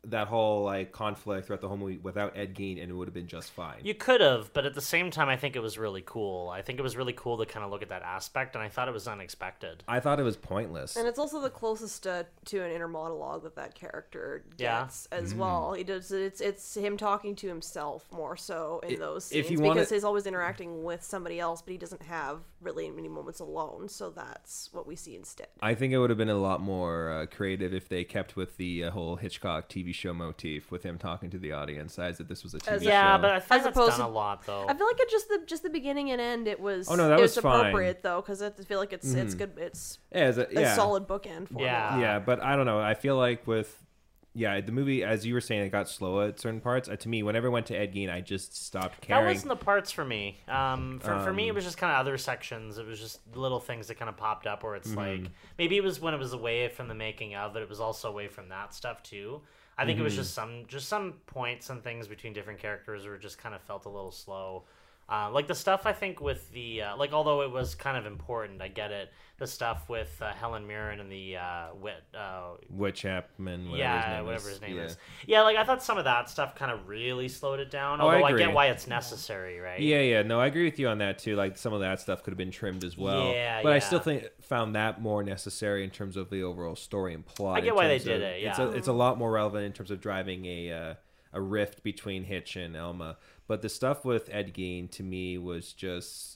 that whole like conflict throughout the whole movie without Ed Gein, and it would have been just fine. You could have, but at the same time, I think it was really cool. I think it was really cool to kind of look at that aspect, and I thought it was unexpected. I thought it was pointless. And it's also the closest uh, to an inner monologue that that character gets Yeah. as Mm. well. He does it's it's him talking to himself more so in I- those if scenes you because wanna- he's always interacting with somebody else, but he doesn't have really many moments alone. So that's what we see instead. I think it would have been a lot more uh, creative if they kept with the uh, whole Hitchcock T V show motif with him talking to the audience as if this was a T V As- show. Yeah, but I think As that's opposed done to- a lot, though. I feel like it just the just the beginning and end. It was Oh, no, that it was fine. appropriate though because I feel like it's it's good. It's yeah, as a, a yeah. solid bookend for Yeah. me. Yeah, but I don't know. I feel like with yeah, the movie, as you were saying, it got slow at certain parts. Uh, to me, whenever it went to Ed Gein, I just stopped That caring. wasn't the parts for me. Um, for, for me, it Um, was just kind of other sections. It was just little things that kind of popped up where it's Mm-hmm. like maybe it was when it was away from the making of, but it was also away from that stuff too. I think it was Mm-hmm. just some just some points and things between different characters were just kind of felt a little slow. Uh, like the stuff I think with the uh, like although it was kind of important, I get it. The stuff with uh, Helen Mirren and the uh, wit. Uh, Whit Chapman, whatever yeah, his name whatever is. his name yeah. is. Yeah, like I thought some of that stuff kind of really slowed it down. Oh, I Although I, agree. get why it's necessary, right? Yeah, yeah, no, I agree with you on that too. Like some of that stuff could have been trimmed as well. Yeah, but I yeah. still think found that more necessary in terms of the overall story and plot. I get in why they terms did of- it, It's yeah. a, it's a lot more relevant in terms of driving a uh, a rift between Hitch and Elma. But the stuff with Ed Gein to me was just,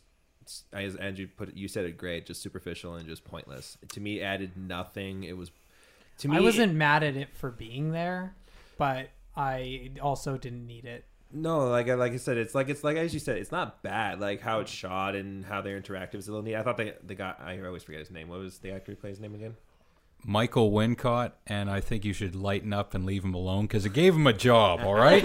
as Andrew put it, you said it great, just superficial and just pointless. To me, it added nothing. It was to me. I wasn't mad at it for being there, but I also didn't need it. No, like I like I said, it's like it's like as you said, it's not bad. Like how it's shot and how they're interactive is a little neat. I thought the the guy, I always forget his name. What was the actor who plays his name again? Michael Wincott, and I think you should lighten up and leave him alone because it gave him a job, all right?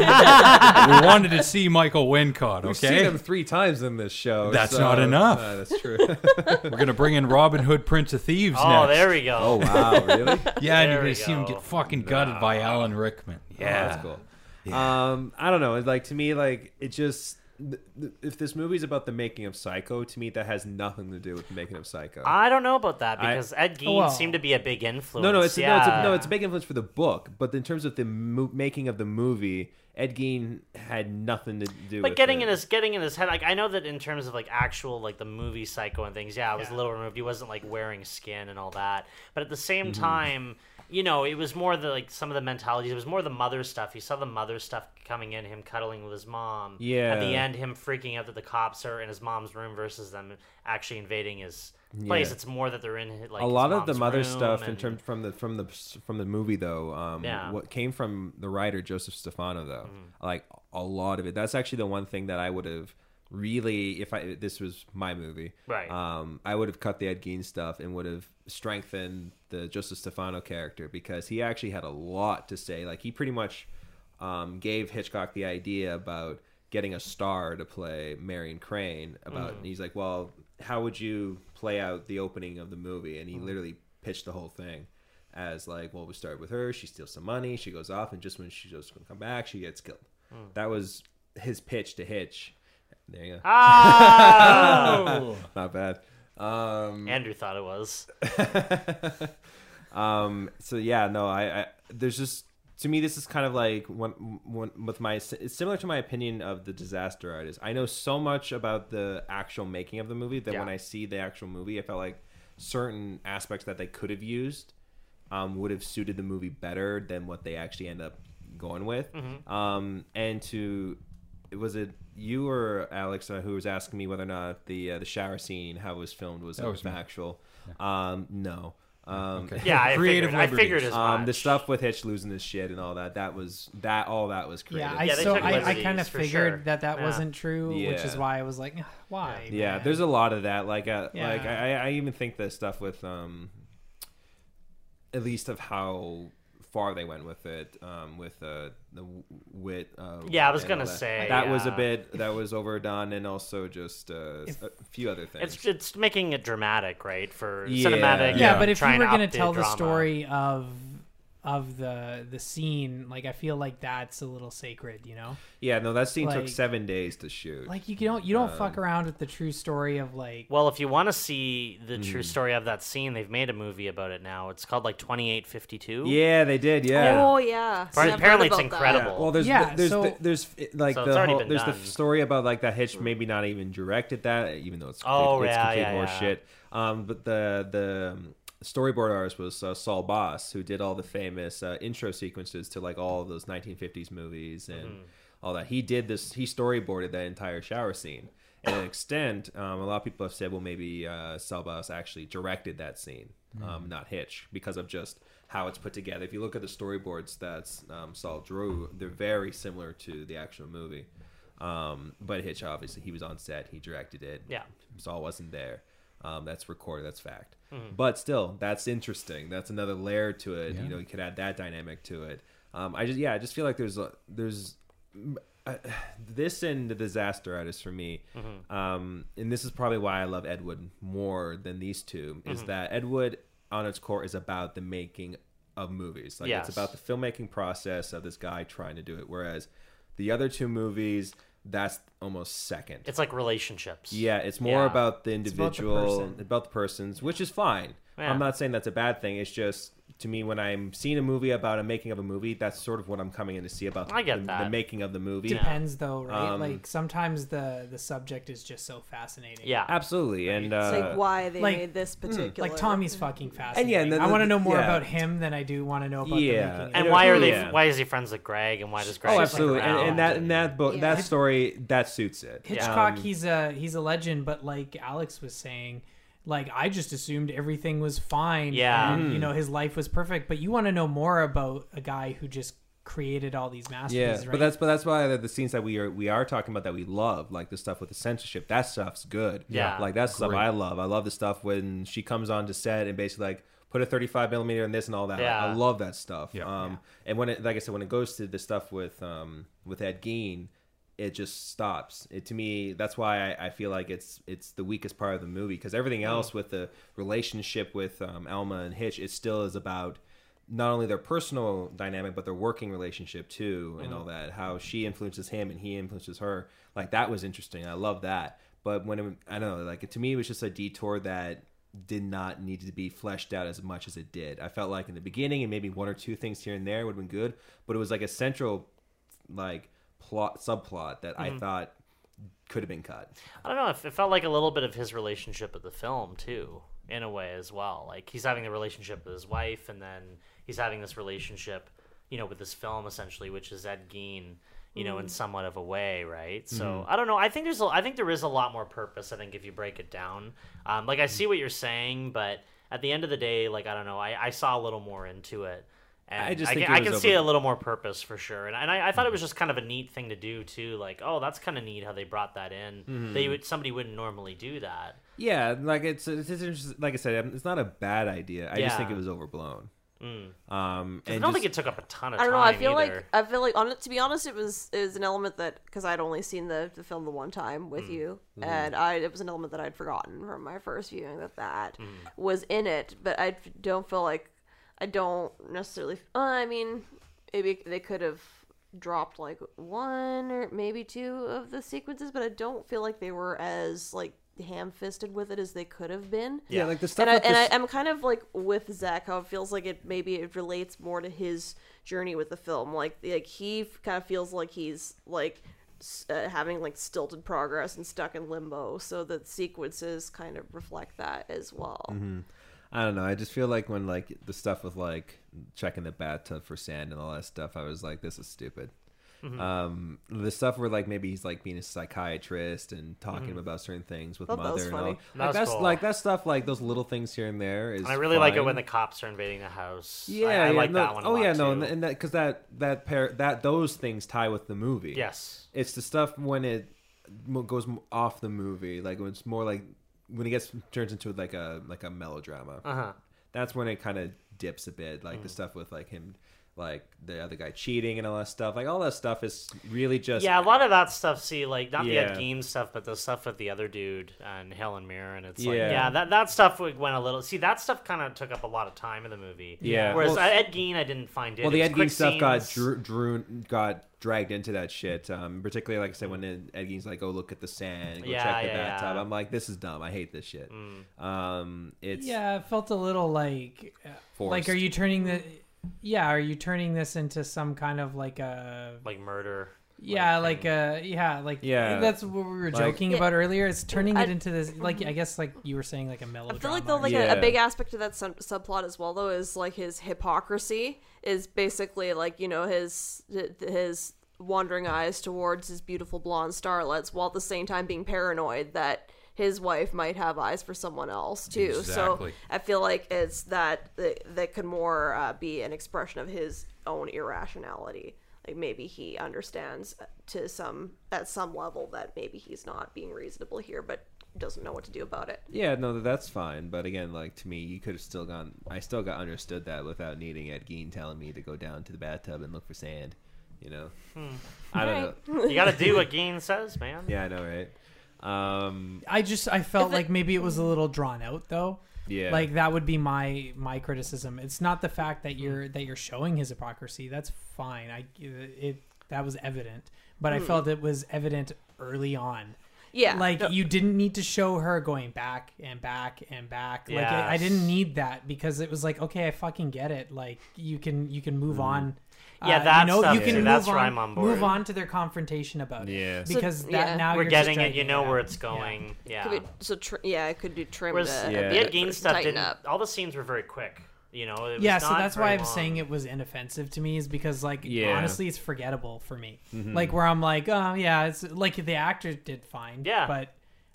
We wanted to see Michael Wincott, We've seen okay? him three times in this show. That's so- not enough. Uh, that's true. We're going to bring in Robin Hood, Prince of Thieves Oh, next. there we go. oh wow, really? Yeah, and There you're we going to see him go. get fucking gutted by Alan Rickman. Yeah, Yeah. that's cool. Um, I don't know. It's like to me, like it just. th- th- If this movie's about the making of Psycho, to me that has nothing to do with the making of Psycho. I don't know about that I- because Ed Gein Well- seemed to be a big influence. No, no, it's yeah. no, it's a, no, it's a big influence for the book. But in terms of the mo- making of the movie, Ed Gein had nothing to do. But with getting it. in his getting in his head, like I know that in terms of like actual like the movie Psycho and things, yeah, it was a little removed. He wasn't like wearing skin and all that. But at the same Mm-hmm. time, you know, it was more the like some of the mentalities. It was more the mother stuff. You saw the mother stuff coming in, him cuddling with his mom. Yeah. At the end, him freaking out that the cops are in his mom's room versus them actually invading his place. Yeah. It's more that they're in like a his lot of the mom's mother room stuff in and- terms from the from the from the movie though um Yeah. what came from the writer Joseph Stefano though Mm-hmm. like a lot of it, that's actually the one thing that I would have really, if I this was my movie, Right. um I would have cut the Ed Gein stuff and would have strengthened the Joseph Stefano character because he actually had a lot to say. Like he pretty much um gave Hitchcock the idea about getting a star to play Marion Crane about Mm-hmm. he's like, well, how would you play out the opening of the movie? And he Mm-hmm. literally pitched the whole thing as like, well, we start with her, she steals some money, she goes off, and just when she's just gonna come back, she gets killed. Mm. That was his pitch to Hitch. There you go. Ah! Not bad. Um, Andrew thought it was. um, so yeah, no, I, I there's just to me this is kind of like one, one with my it's similar to my opinion of The Disaster Artist. I know so much about the actual making of the movie that Yeah. when I see the actual movie, I felt like certain aspects that they could have used um, would have suited the movie better than what they actually end up going with. Mm-hmm. Um, and to was it you or Alex uh, who was asking me whether or not the uh, the shower scene, how it was filmed, was, That was me. factual? Um, no. Um, Okay. Yeah, I Creative figured, I figured liberties. as um, much. the stuff with Hitch losing his shit and all that, that was that all that was creative. Yeah, I Yeah, they so took I, I liberties kind of for figured sure. that that Yeah. wasn't true, which is Yeah. why I was like, why? yeah, man? there's a lot of that. Like, uh, Yeah. like I, I even think the stuff with um, at least of how far they went with it, um, with uh, the wit. Uh, Yeah, I was and gonna all that. say, that was a yeah. bit that was overdone, and also just uh, If- a few other things. It's it's making it dramatic, right? For Yeah. cinematic. yeah, Yeah. but if you trying were to going up to tell the drama. story of of the the scene, like I feel like that's a little sacred, you know. Yeah, no, that scene took Like- seven days to shoot. Like you don't you don't Um, fuck around with the true story of like Well, if you want to see the Mm. true story of that scene, they've made a movie about it now. It's called like twenty-eight fifty-two. yeah, they did. Yeah. Oh yeah. Appar- I've heard apparently it's about that. incredible. Yeah, well, there's Yeah, there's so- there's, like So it's the already whole, been there's the done. story about like that Hitch maybe not even directed that, even though it's complete, Oh, it's yeah, complete yeah, horse yeah. shit. Um, but the the um, storyboard artist was uh, Saul Bass, who did all the famous uh, intro sequences to like all of those nineteen fifties movies and Mm-hmm. all that. He did this. He storyboarded that entire shower scene. And to an extent, um, a lot of people have said, well, maybe uh, Saul Bass actually directed that scene, um, not Hitch, because of just how it's put together. If you look at the storyboards that um, Saul drew, they're very similar to the actual movie. Um, but Hitch, obviously, he was on set, he directed it. Yeah. Saul wasn't there. Um, that's recorded, that's fact. Mm-hmm. But still, that's interesting. That's another layer to it. Yeah. You know, you could add that dynamic to it. Um, I just, yeah, I just feel like there's, a, there's, uh, this and the Disaster Artist for me, Mm-hmm. um, and this is probably why I love Ed Wood more than these two, is Mm-hmm. that Ed Wood, on its core, is about the making of movies. Like Yes. it's about the filmmaking process of this guy trying to do it. Whereas the other two movies, that's almost second. It's like relationships. Yeah, it's more Yeah. about the about the individual, person. about the persons, which is fine. Yeah. I'm not saying that's a bad thing. It's just, to me, when I'm seeing a movie about a making of a movie, that's sort of what I'm coming in to see about I get the, that. the making of the movie. depends though, right? Um, like sometimes the the subject is just so fascinating. Yeah. Absolutely, and uh, It's like why they like- made this particular. Like Tommy's fucking fascinating. and the- I want to know more yeah. about him than I do want to know about Yeah. the making. And of why are they? Yeah. Why is he friends with Greg? And why does Greg? oh, stick absolutely, and, around? and that and that book, Yeah. that story, that suits it. Hitchcock, Um, he's a he's a legend, but like Alex was saying, like I just assumed everything was fine. Yeah. and, you Mm. know his life was perfect. But you want to know more about a guy who just created all these yeah, masterpieces, right? but that's but that's why the, the scenes that we are we are talking about that we love, like the stuff with the censorship, that stuff's good. Yeah. like that's stuff Great. I love. I love the stuff when she comes on to set and basically like put a thirty-five millimeter in this and all that. Yeah. I love that stuff. Yeah. Um, and when it, like I said, when it goes to the stuff with um with Ed Gein, it just stops. It to me, that's why I, I feel like it's it's the weakest part of the movie, because everything else with the relationship with um, Alma and Hitch, it still is about not only their personal dynamic but their working relationship too, and all that. How she influences him and he influences her. Like that was interesting. I love that. But when it, I don't know, like to me, it was just a detour that did not need to be fleshed out as much as it did. I felt like in the beginning and maybe one or two things here and there would have been good, but it was like a central like plot subplot that I thought could have been cut. I don't know. It it felt like a little bit of his relationship with the film too, in a way as well. Like he's having the relationship with his wife, and then he's having this relationship, you know, with this film essentially, which is Ed Gein, you know, in somewhat of a way, right? So I don't know. I think there's, a, I think there is a lot more purpose. I think if you break it down, um, like I see what you're saying, but at the end of the day, like I don't know, I, I saw a little more into it. And I just I think can, it I was can see over- a little more purpose for sure, and, and I, I thought it was just kind of a neat thing to do too. Like, oh, that's kind of neat how they brought that in. They would somebody wouldn't normally do that. Yeah, like it's, it's, it's interesting- like I said, it's not a bad idea. I just think Yeah. it was overblown. Mm. Um, 'Cause I and don't just- think it took up a ton of I time. don't know. I feel either. like I feel like on it. To be honest, it was it was an element that because I'd only seen the, the film the one time with you, and I it was an element that I'd forgotten from my first viewing that that was in it. But I don't feel like I don't necessarily. Uh, I mean, maybe they could have dropped like one or maybe two of the sequences, but I don't feel like they were as like ham-fisted with it as they could have been. yeah, like the stuff. And, I, with and this- I, I'm kind of like with Zach, how it feels like it maybe it relates more to his journey with the film. Like, like he f- kind of feels like he's like s- uh, having like stilted progress and stuck in limbo. So the sequences kind of reflect that as well. Mm-hmm. I don't know. I just feel like when like the stuff with like checking the bathtub for sand and all that stuff, I was like, this is stupid. Mm-hmm. Um, the stuff where like maybe he's like being a psychiatrist and talking Mm-hmm. about certain things with Thought that mother was and all. funny. That Like was that's cool. like that stuff like those little things here and there is. I really like it fine. when the cops are invading the house. Yeah, I, I yeah, like no, that one. A oh lot yeah, no, too. and, and that because that that pair that those things tie with the movie. Yes. It's the stuff when it mo- goes m- off the movie, like when it's more like when it gets turns into like a like a melodrama. Uh huh. That's when it kind of dips a bit, like the Mm. stuff with like him like the other guy cheating and all that stuff. Like all that stuff is really just Yeah, a lot of that stuff. See, like not Yeah. the Ed Gein stuff, but the stuff with the other dude and Helen Mirren. It's like, Yeah. yeah, that that stuff went a little. See, that stuff kind of took up a lot of time in the movie. Yeah. Whereas Well- Ed Gein, I didn't find it. Well, It the was Ed Gein quick stuff got scenes. drew, drew, got dragged into that shit. Um, particularly, like I said, when Ed Ed Gein's like, "Oh, look at the sand, go Yeah, check the yeah, bathtub." yeah. I'm like, "This is dumb. I hate this shit." Mm. Um, it's Yeah, it felt a little like, uh, like, Forced. are you turning the, yeah, are you turning this into some kind of like a, like murder. yeah, like, like a, yeah, like, Yeah. that's what we were Like- joking Yeah. about earlier. It's turning I- it into this, like, I guess, like you were saying, like a I melodrama. feel like though, like Yeah. a, a big aspect of that sub- subplot as well, though, is like his hypocrisy is basically like you know his his wandering eyes towards his beautiful blonde starlets, while at the same time being paranoid that his wife might have eyes for someone else too. Exactly. So I feel like it's that that, that could more uh, be an expression of his own irrationality. Like maybe he understands to some at some level that maybe he's not being reasonable here, but doesn't know what to do about it. yeah, no, that's fine. But again, like to me, you could have still gone. I still got understood that without needing Ed Gein telling me to go down to the bathtub and look for sand. You know, I don't know. You got to do what Gein says, man. Yeah, I know, right? Um, I just, I felt If it- like maybe it was a little drawn out though. yeah, Like that would be my my criticism. It's not the fact that you're that you're showing his hypocrisy. That's fine. I it that was evident, but I felt it was evident early on. Yeah, Like no- you didn't need to show her going back and back and back. Like I, I Yes. didn't need that because it was like, okay, I fucking get it. Like you can you can move on. Yeah, Uh, that you know, stuff you too. can move That's on, where I'm on board. move on to their confrontation about it. Yeah. So- because that yeah. now We're you're just getting it. You dragging know out. where it's Yeah. going. Yeah. Could be, so tr- yeah, it could do trim Whereas to Yeah. the Ed to Gein stuff tighten didn't. up. All the scenes were very quick. You know. It was Yeah, so not that's very why I'm long. saying it was inoffensive to me is because like Yeah. honestly it's forgettable for me. Mm-hmm. Like where I'm like, oh yeah, it's like the actor did fine. Yeah. But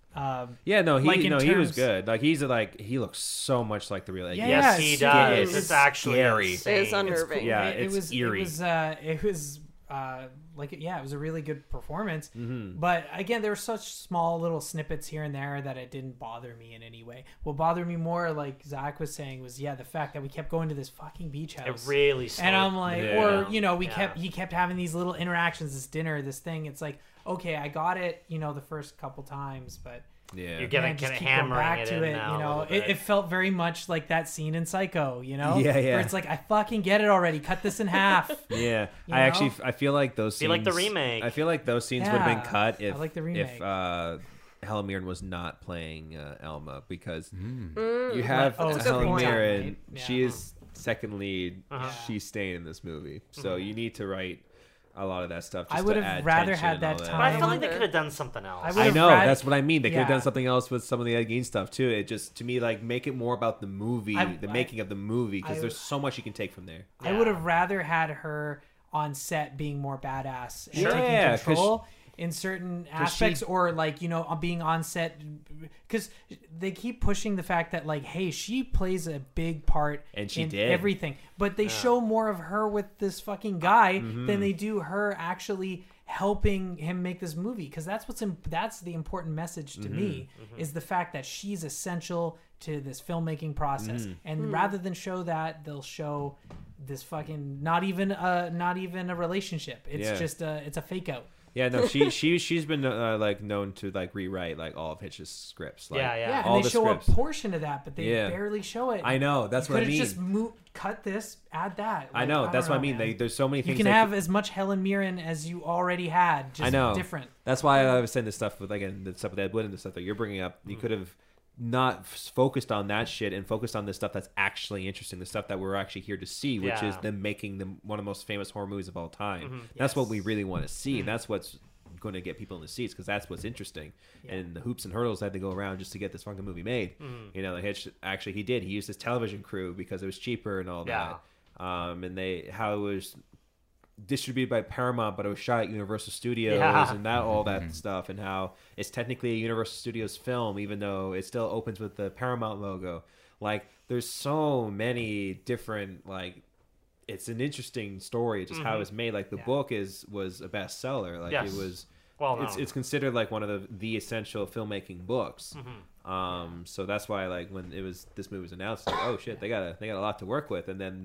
um Yeah, no, he Like, in no, he was terms- good. Like he's a, like he looks so much like the real Ed Yeah, Gein. Yes, Yeah, he it's does. scary. It's actually Scary. insane. It's unnerving. Yeah, it, it it's was eerie. it was uh it was uh like yeah, it was a really good performance. Mm-hmm. But again, there were such small little snippets here and there that it didn't bother me in any way. What bothered me more, like Zach was saying, was yeah, the fact that we kept going to this fucking beach It house. really. Slowed And I'm like, Yeah. or you know, we Yeah. kept he kept having these little interactions, this dinner, this thing. It's like, okay, I got it, you know, the first couple times, but Yeah, You're getting man, just kinda keep going hammering back it to in it. now You a know, little it, bit. it felt very much like that scene in Psycho. You know, Yeah, yeah. Where it's like, I fucking get it already. Cut this in half. yeah. You I actually know? I feel like those Feel scenes. like the remake. I feel like those scenes would have Yeah, been cut I if like the remake. if uh, Helen Mirren was not playing uh, Elma because Mm, you have Oh, that's a good Helen point. Mirren. Right? Yeah. She is second lead. Uh-huh. She's staying in this movie, so you need to write a lot of that stuff. Just I to would have add rather tension had and that all time. But I I felt like they wonder. could have done something else. I I would've know rad- that's what I mean. They could have Yeah. done something else with some of the Ed Gein stuff too. It just to me like make it more about the movie, I- the I- making of the movie, because I- there's so much you can take from there. I would have rather had her on set being more badass and Sure. taking Yeah, 'cause control in certain aspects, she- or like you know uh, being on set, because they keep pushing the fact that like, hey, she plays a big part And she in did. everything, but they show more of her with this fucking guy Mm-hmm. than they do her actually helping him make this movie, because that's what's in, that's the important message to me Mm-hmm. is the fact that she's essential to this filmmaking process. Mm-hmm. And rather than show that, they'll show this fucking not even a not even a relationship. It's Yeah. just a it's a fake out. Yeah, no, she she she's been uh, like known to like rewrite like all of Hitch's scripts. Like, Yeah, yeah. Yeah, all and they the show scripts. a portion of that, but they Yeah. barely show it. I know that's you what I could mean. have just mo- cut this, add that. I Like, know don't that's what I know, mean. man. They, there's so many You things can they have could- as much Helen Mirren as you already had. Just I know different. That's why I was saying this stuff with again the stuff with Ed Wood and the stuff that you're bringing up. You could have not f- focused on that shit and focused on the stuff that's actually interesting, the stuff that we're actually here to see, which Yeah. is them making them one of the most famous horror movies of all time. Mm-hmm. That's what we really want to see. And that's what's going to get people in the seats because that's what's interesting. And the hoops and hurdles had to go around just to get this fucking movie made. Mm-hmm. You know, like Hitch actually he did. He used his television crew because it was cheaper and all Yeah. that. Um, and they how it was distributed by Paramount, but it was shot at Universal Studios Yeah. and that all that stuff, and how it's technically a Universal Studios film, even though it still opens with the Paramount logo. Like, there's so many different like. It's an interesting story, just how it's made. Like the Yeah. book is was a bestseller. Like Yes. it was. Well, It's no. it's considered like one of the the essential filmmaking books. Um, so that's why like when it was this movie was announced, like, oh shit, they got a they got a lot to work with, and then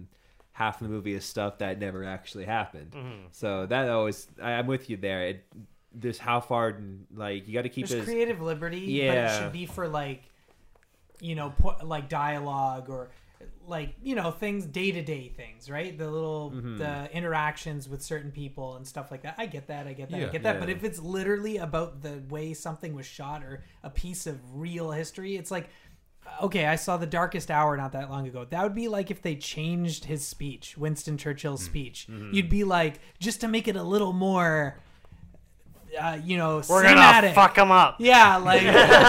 half the movie is stuff that never actually happened. Mm-hmm. So that always, I, I'm with you there. It, there's how far, like you got to keep There's it. creative liberty, but Yeah. it should be for like, you know, pu- like dialogue or like, you know, things, day-to-day things, right? The little Mm-hmm. the interactions with certain people and stuff like that. I get that. I get that. I Yeah. get that. But Yeah. if it's literally about the way something was shot or a piece of real history, it's like, okay, I saw The Darkest Hour not that long ago. That would be like if they changed his speech, Winston Churchill's speech. Mm-hmm. You'd be like, just to make it a little more, uh, you know, We're cinematic. gonna fuck him up. Yeah, like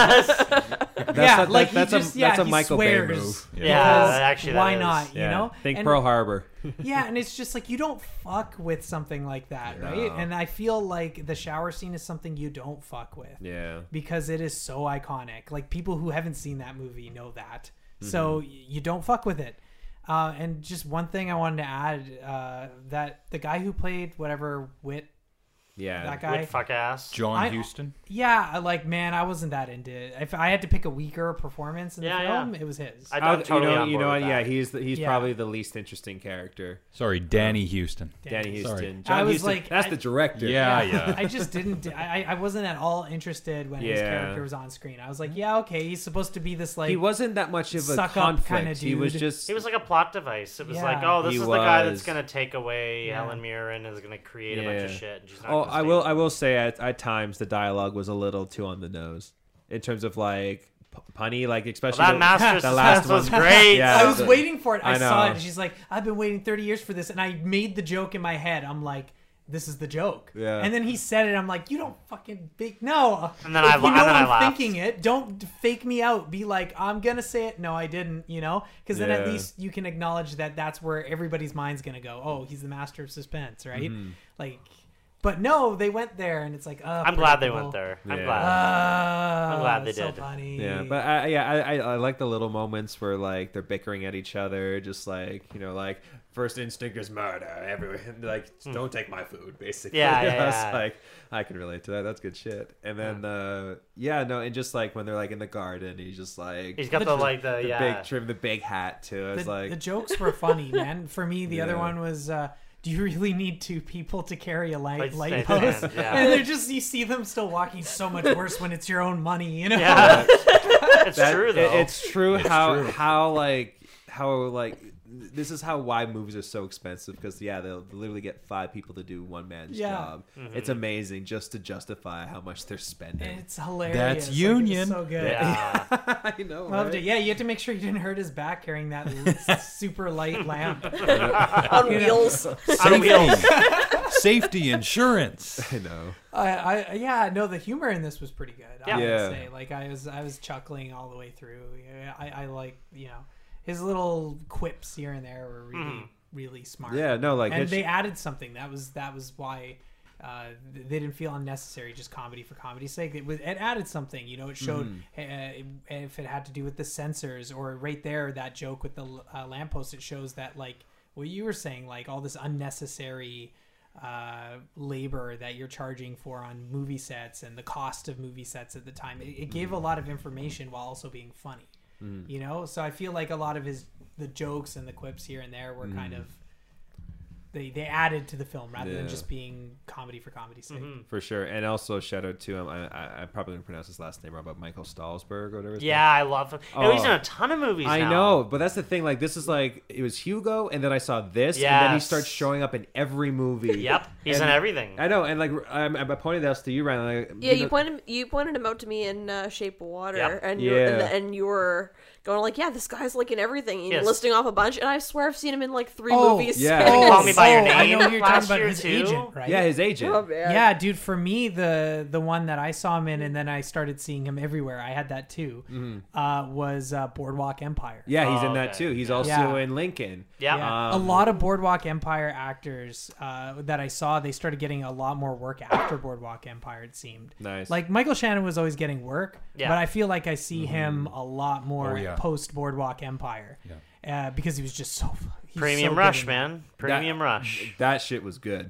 That's yeah, a, like that's, he that's just a yeah, that's a he Michael Bay swears. move. Yeah, Because actually, that why is. not? You Yeah. know, Think And- Pearl Harbor. yeah, and it's just like you don't fuck with something like that, right? No. And I feel like the shower scene is something you don't fuck with Yeah. because it is so iconic. Like people who haven't seen that movie know that, so y- you don't fuck with it. Uh, and just one thing I wanted to add: uh, that the guy who played whatever Wit, Yeah. that guy, With fuck ass. John I- Huston. yeah, I like man, I wasn't that into it. If I had to pick a weaker performance in the Yeah, film, yeah. it was his. I- I, I'm you totally know, on you board know, with yeah, that. he's the, he's Yeah. probably the least interesting character. Sorry, Danny Houston. Danny Houston. Sorry. John I was Huston. like- that's I- the director. Yeah, yeah. I just didn't. I I wasn't at all interested when his Yeah. character was on screen. I was like, yeah, okay, he's supposed to be this like He wasn't that much of a suck up conflict. kinda He was dude. just He was like a plot device. It was Yeah. like, oh, this He is the guy that's was. gonna take away Yeah. Helen Mirren and is gonna create a bunch of Yeah. shit. And she's not Oh, gonna I stay. will. I will say at, at times the dialogue was a little too on the nose in terms of like p- punny, like especially Well, that the, master the last suspense was one. great. Yeah. I was the- waiting for it. I, I saw it. know. And she's like, I've been waiting thirty years for this, and I made the joke in my head. I'm like, this is the joke. Yeah. And then he said it. I'm like, you don't fucking big no. And then if I- you and know then I I'm laughed. thinking it. Don't fake me out. Be like, I'm gonna say it. No, I didn't. You know, because then at Yeah. least you can acknowledge that that's where everybody's mind's gonna go. Oh, he's the master of suspense, right? Mm-hmm. Like, but no, they went there, and it's like, uh, I'm glad they predictable. went there. I'm Yeah. glad. I'm glad they so did. Funny. Yeah, but I, yeah, I, I, I like the little moments where like they're bickering at each other, just like you know, like first instinct is murder. Everyone like don't take my food, basically. Hmm. Yeah, yeah, I was yeah. like, I can relate to that. That's good shit. And then, uh, yeah, no, and just like when they're like in the garden, he's just like He's got the like the, the yeah. big trim, the big hat too. I was the, like, the jokes were funny, man. For me, the other Yeah. one was, uh, do you really need two people to carry a light Light light stand, post? yeah. And they're just you see them still walking so much worse when it's your own money, you know? Yeah, it's that- true it- though. it's true how true. how like how like this is how why movies are so expensive because yeah they'll literally get five people to do one man's Yeah. job. Mm-hmm. It's amazing just to justify how much they're spending. It's hilarious. That's Like, it's union. so good. yeah. I know, Loved right? it. Yeah, you had to make sure you didn't hurt his back carrying that l- super light lamp. on You know. wheels. On wheels. Safety insurance. I know. I, I, yeah, no, the humor in this was pretty good. I Yeah. would Yeah. say, like, I was, I was chuckling all the way through. Yeah, I, I like, you know, his little quips here and there were really, Mhm. really smart. Yeah, no, like and it's- they added something that was that was why uh, they didn't feel unnecessary, just comedy for comedy's sake. It was it added something, you know. It showed Mm-hmm. uh, if it had to do with the censors or right there that joke with the uh, lamppost. It shows that like what you were saying, like all this unnecessary uh, labor that you're charging for on movie sets and the cost of movie sets at the time. It, it gave a lot of information while also being funny. You know, so I feel like a lot of his the jokes and the quips here and there were kind of they they added to the film rather than Yeah. just being comedy for comedy's sake. Mm-hmm. For sure, and also shout out to him. I, I, I probably didn't pronounce his last name wrong, but Michael Stahlsberg or whatever. his Yeah, I love him. Oh. he's in a ton of movies. I now. know, but that's the thing. Like, this is like it was Hugo, and then I saw this, and then he Yes. starts showing up in every movie. Yep, he's And in everything. I know, and like I'm, I pointed this to you, Ryan. Like, Yeah, you know- pointed you pointed him out to me in uh, Shape of Water, Yep. and you and, Yeah. and you were going like, yeah, this guy's like in everything, and Yes. listing off a bunch, and I swear I've seen him in like three Oh, movies. yeah. Can you call me by your oh, I name know who you're talking last about. year, His too? agent, right? Yeah, his agent. Oh, man. Yeah, dude. For me, the the one that I saw him in, and then I started seeing him everywhere. I had that too. Uh, was uh, Boardwalk Empire. Yeah, he's Oh, in that okay. too. He's also Yeah. in Lincoln. Yeah. Yeah. Um, a lot of Boardwalk Empire actors uh, that I saw, they started getting a lot more work after Boardwalk Empire. It seemed Nice. like Michael Shannon was always getting work, Yeah. but I feel like I see him a lot more Oh, yeah. post Boardwalk Empire, uh, because he was just so he's Premium so good Rush, in that. man. Premium Rush. That shit was good.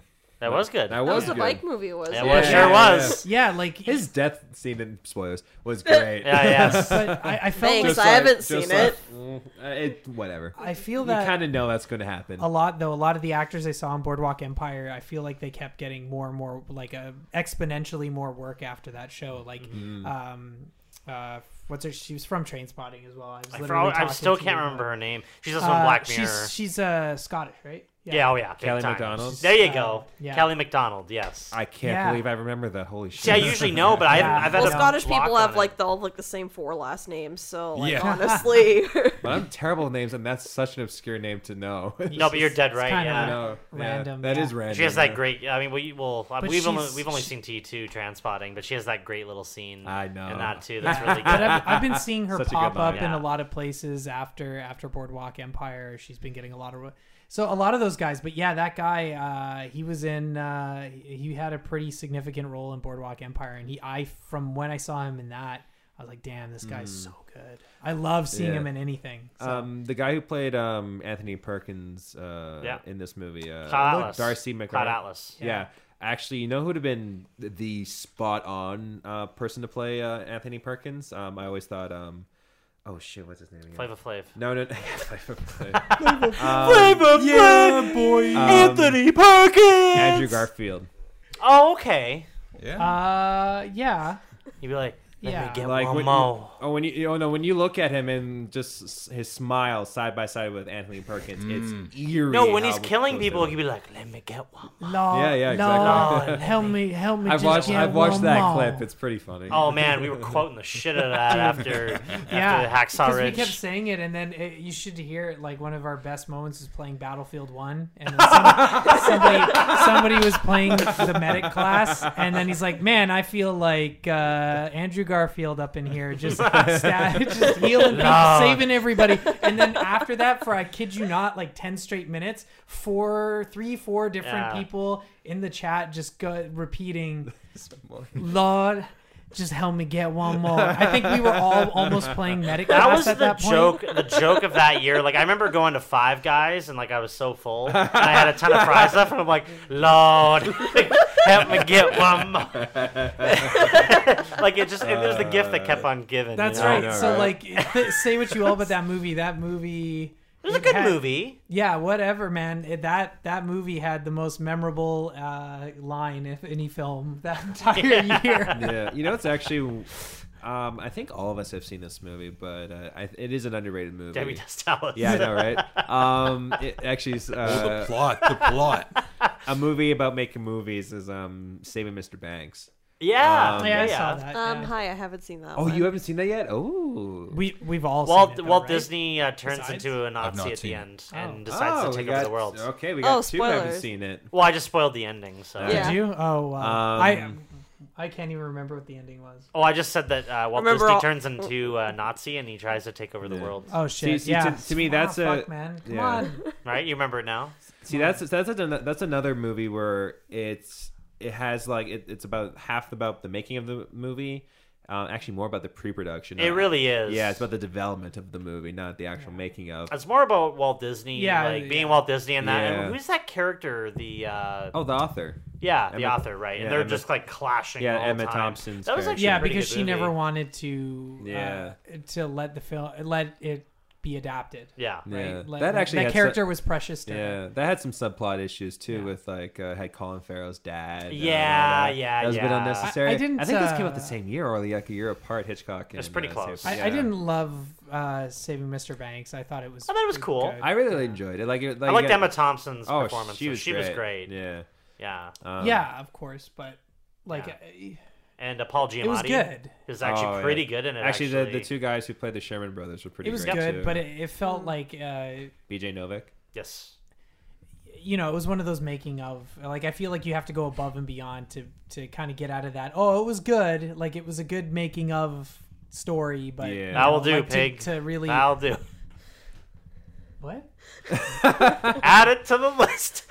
That was good. That That was was the good. bike movie, was It it? was, Yeah, sure yeah, was. Yeah, like His death scene in spoilers was great. Yeah, yes. But I, I felt Thanks, like I haven't just seen like, it. mm, uh, it. Whatever. I feel You that kind of know that's going to happen. a lot though. A lot of the actors I saw on Boardwalk Empire, I feel like they kept getting more and more like a exponentially more work after that show. Like, Mm-hmm. um, uh, what's her? She was from Trainspotting as well. I was I, literally for- I talking still to can't her remember about- her name. She's also in Uh, Black Mirror. She's she's uh Scottish, right? yeah, oh yeah. big Kelly time. MacDonald? There you Uh, go. yeah. Kelly MacDonald, yes. I can't Yeah. believe I remember that. Holy shit. See, I usually know, but I Yeah. haven't, I've had Well, a Scottish block people on have it. like the all like the same four last names, so like Yeah. honestly, But I'm terrible with names, and that's such an obscure name to know. No, but you're dead It's right, kinda yeah. I know. random, Yeah, that yeah. is random. She has that yeah. great. I mean, we well, But we've only she's- we've only she- seen T two Transpotting, but she has that great little scene. I know. in that too. That's really good. But I've, I've been seeing her Such a good pop up line. in Yeah. a lot of places after after Boardwalk Empire. She's been getting a lot of so a lot of those guys. But yeah, that guy, uh, he was in. Uh, he had a pretty significant role in Boardwalk Empire, and he I from when I saw him in that, I was like, damn, this guy's so good. I love seeing Yeah. him in anything. So. Um, the guy who played um, Anthony Perkins uh, Yeah. in this movie, uh, Cloud Atlas. Darcy Cloud McGrath. Atlas. Yeah. Actually, you know who would have been the- the spot on uh, person to play uh, Anthony Perkins? Um, I always thought, um, oh shit, what's his name again? Flava Flav. No, no, Flavor Flav. Um, Flava Yeah, boy. um, Perkins. Andrew Garfield. Oh, okay. Yeah. Uh, yeah. You'd be like, let Yeah. me get Like one when more. you, oh, when you, oh no, when you look at him and just s- his smile side by side with Anthony Perkins, it's eerie. No, when he's how killing close people, they he'd look. be like, let me get one. Lord, Yeah, yeah, exactly. Lord, help me, help me. I've just watched, get I've watched one that more. clip. It's pretty funny. Oh man, we were quoting the shit out of that after Yeah, after Hacksaw because we Ridge. kept saying it, and then it, you should hear it. Like one of our best moments is playing Battlefield One, and then some, somebody somebody was playing the medic class, and then he's like, "Man, I feel like uh, Andrew Garfield up in here, just sta- just healing, people, No. saving everybody." And then after that, for I kid you not, like ten straight minutes, four, three, four different Yeah. people in the chat just go repeating, "Lord." Just help me get one more. I think we were all almost playing medic That class was at the that point. joke. The joke of that year. Like I remember going to Five Guys and like I was so full and I had a ton of fries left and I'm like, Lord, help me get one more. Like it just it was the gift that kept on giving. That's you know? right. know, So right? like, say what you will about that movie. That movie. It was a it good had- movie. Yeah, whatever, man. It, that that movie had the most memorable uh, line if any film that entire year. Yeah, you know, it's actually. Um, I think all of us have seen this movie, but uh, I, it is an underrated movie. Debbie does tell us. Yeah, I know, right? Um, it actually is Oh, uh, the plot. The plot. a movie about making movies is um, Saving Mister Banks. Yeah. Um, Yeah, I yeah. saw that. um, yeah. hi, I haven't seen that. Oh, one. you haven't seen that yet? Oh, We we've all Walt seen it, though, Walt right? Disney uh, turns Besides? into a I've Nazi not at the seen it. end Oh. and decides Oh, to we take over got- the world. Okay, we Oh, got two who haven't spoilers. seen it. Well, I just spoiled the ending. So. Yeah. Did you? Oh, wow. Um, I I can't even remember what the ending was. Oh, I just said that uh, Walt Remember Disney all- turns into a Nazi and he tries to take over the Yeah. world. Oh shit! see, yeah. to- to me, that's oh, a- fuck, man. Come yeah. on. Right? You remember it now? See, that's that's a, that's another movie where it's it has like it, it's about half about the making of the movie, uh, actually more about the pre-production. It Uh, really is. Yeah, it's about the development of the movie, not the actual making of. It's more about Walt Disney, Yeah, like being yeah. Walt Disney and that. Yeah. And who's that character? The uh, Oh, the author. yeah, the Emma- author, right? yeah, and they're Emma- just like clashing. Yeah, all the Emma time. Thompson's That was character. actually Yeah, a pretty because good she movie. never wanted to. Yeah. Uh, to let the film let it be adapted. Yeah. Yeah, Right? Let- that actually that had character su- was precious to her. Yeah, that had some subplot issues too, Yeah. with like uh, had Colin Farrell's dad. uh, and Yeah, all that. yeah, that was a bit yeah. unnecessary. I- I didn't, think this came out uh, the same year, or like a year apart. Hitchcock. It's and, pretty uh, close. Saving- I, I yeah. didn't love uh, Saving Mister Banks. I thought it was. I thought it was cool. good. I really enjoyed it. Like, it, like I liked yeah. Emma Thompson's Oh, performance. she was she great. was great. Yeah. Yeah. Um, yeah, of course, but like Yeah. uh, And uh, Paul Giamatti it was good. is actually Oh, yeah. pretty good in it. Actually, Actually, the, the two guys who played the Sherman brothers were pretty. It was great good, too. but it, it felt like uh, B J Novak. yes. you know, it was one of those making of. Like I feel like you have to go above and beyond to to kind of get out of that. Oh, it was good. Like it was a good making of story, but Yeah. you That will know, do, like, to- pig. To, really That'll do. what? Add it to the list.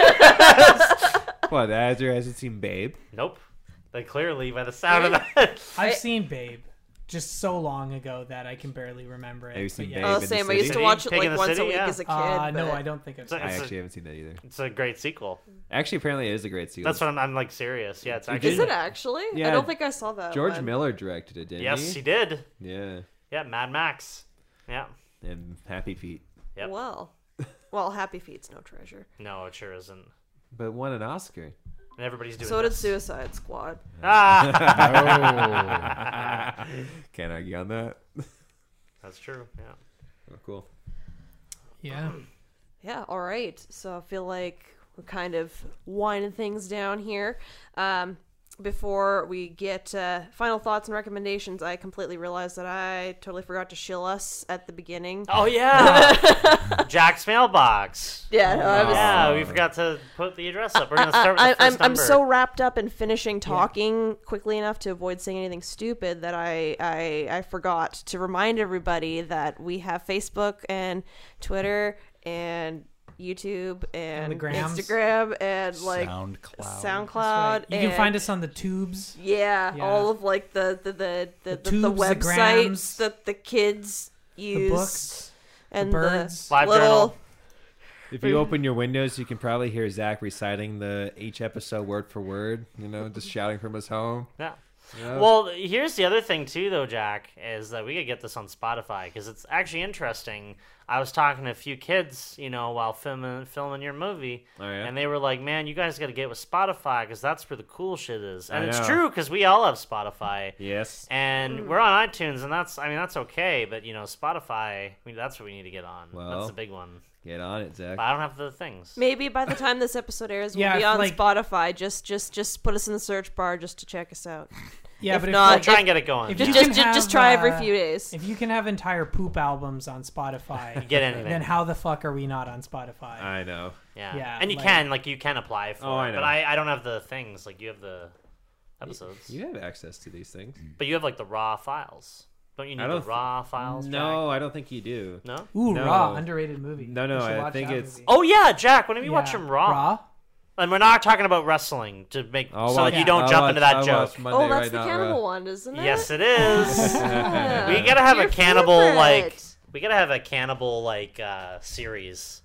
What? Azure hasn't seen Babe. Nope. Like clearly by the sound of that. I've I- seen Babe. just so long ago that I can barely remember it. Have you but seen yeah. Babe Oh, in the same. I used to City? watch it Pig in like the once City, a week yeah. as a kid. Uh, no, but- I don't think I've It's seen a- I it. actually haven't seen that either. It's a great sequel. Actually, apparently it is a great sequel. That's what I'm, I'm like serious. Yeah, it's You actually. Is it actually? I Yeah. don't think I saw that. George one. Miller directed it, didn't Yes, he? he did. Yeah, Yeah, Mad Max. Yeah. and Happy Feet, Yep. Well, well, Happy Feet's no treasure. No, it sure isn't. but won an Oscar. And everybody's doing So did this. Suicide Squad. Ah! Can't argue on that. That's true. Yeah. Oh, cool. Yeah. Yeah, all right. So I feel like we're kind of winding things down here. Um, before we get uh, final thoughts and recommendations, I completely realized that I totally forgot to shill us at the beginning. Oh yeah, Jack's mailbox. Yeah, no, I was, Yeah, we forgot to put the address up. We're gonna start with I, the I'm, first I'm number. so wrapped up in finishing talking quickly enough to avoid saying anything stupid that I, I I forgot to remind everybody that we have Facebook and Twitter and YouTube and, And the grams. Instagram and like SoundCloud. SoundCloud. You can and- find us on the tubes. Yeah, Yeah. all of like the the the the, the, the, tubes, the websites grams, that the kids use, The books. and the birds. Live little. journal. If you open your windows, you can probably hear Zach reciting the each episode word for word. You know, just shouting from his home. Yeah. Yeah. Well, here's the other thing too, though, Jack, is that we could get this on Spotify because it's actually interesting. I was talking to a few kids, you know, while filming filming your movie, Oh, yeah? and they were like, "Man, you guys got to get with Spotify because that's where the cool shit is." And I it's know. true because we all have Spotify, Yes. and we're on iTunes, and that's I mean that's okay, but you know, Spotify, I mean, that's what we need to get on. Well. That's the big one. Get on it, Zach. But I don't have the things. Maybe by the time this episode airs, we'll Yeah, be if, on like- Spotify. Just just just put us in the search bar just to check us out. Yeah, If but not- We'll if, try if- and get it going. if yeah. you Just can just, have, just try every uh, few days. if you can have entire poop albums on Spotify, Get anything. then how the fuck are we not on Spotify? I know. Yeah. Yeah, and you like- can like you can apply for Oh, I it, know. but I, I don't have the things like you have the episodes, You have access to these things. but you have like the raw files. Don't you need I the don't th- raw files? No, I don't think you do. Jack? No. Ooh, No. Raw, underrated movie. No, no, We should I watch think that it's- movie. Oh yeah, Jack. Whenever you Yeah. watch them raw, Raw. and we're not talking about wrestling to make I'll so watch- that you don't I'll jump watch- into that I'll joke. watch Monday Oh, that's Right the Not cannibal Raw. one, isn't it? Yes, it is. Yeah. We gotta have Your a cannibal favorite. like. We gotta have a cannibal like uh, series.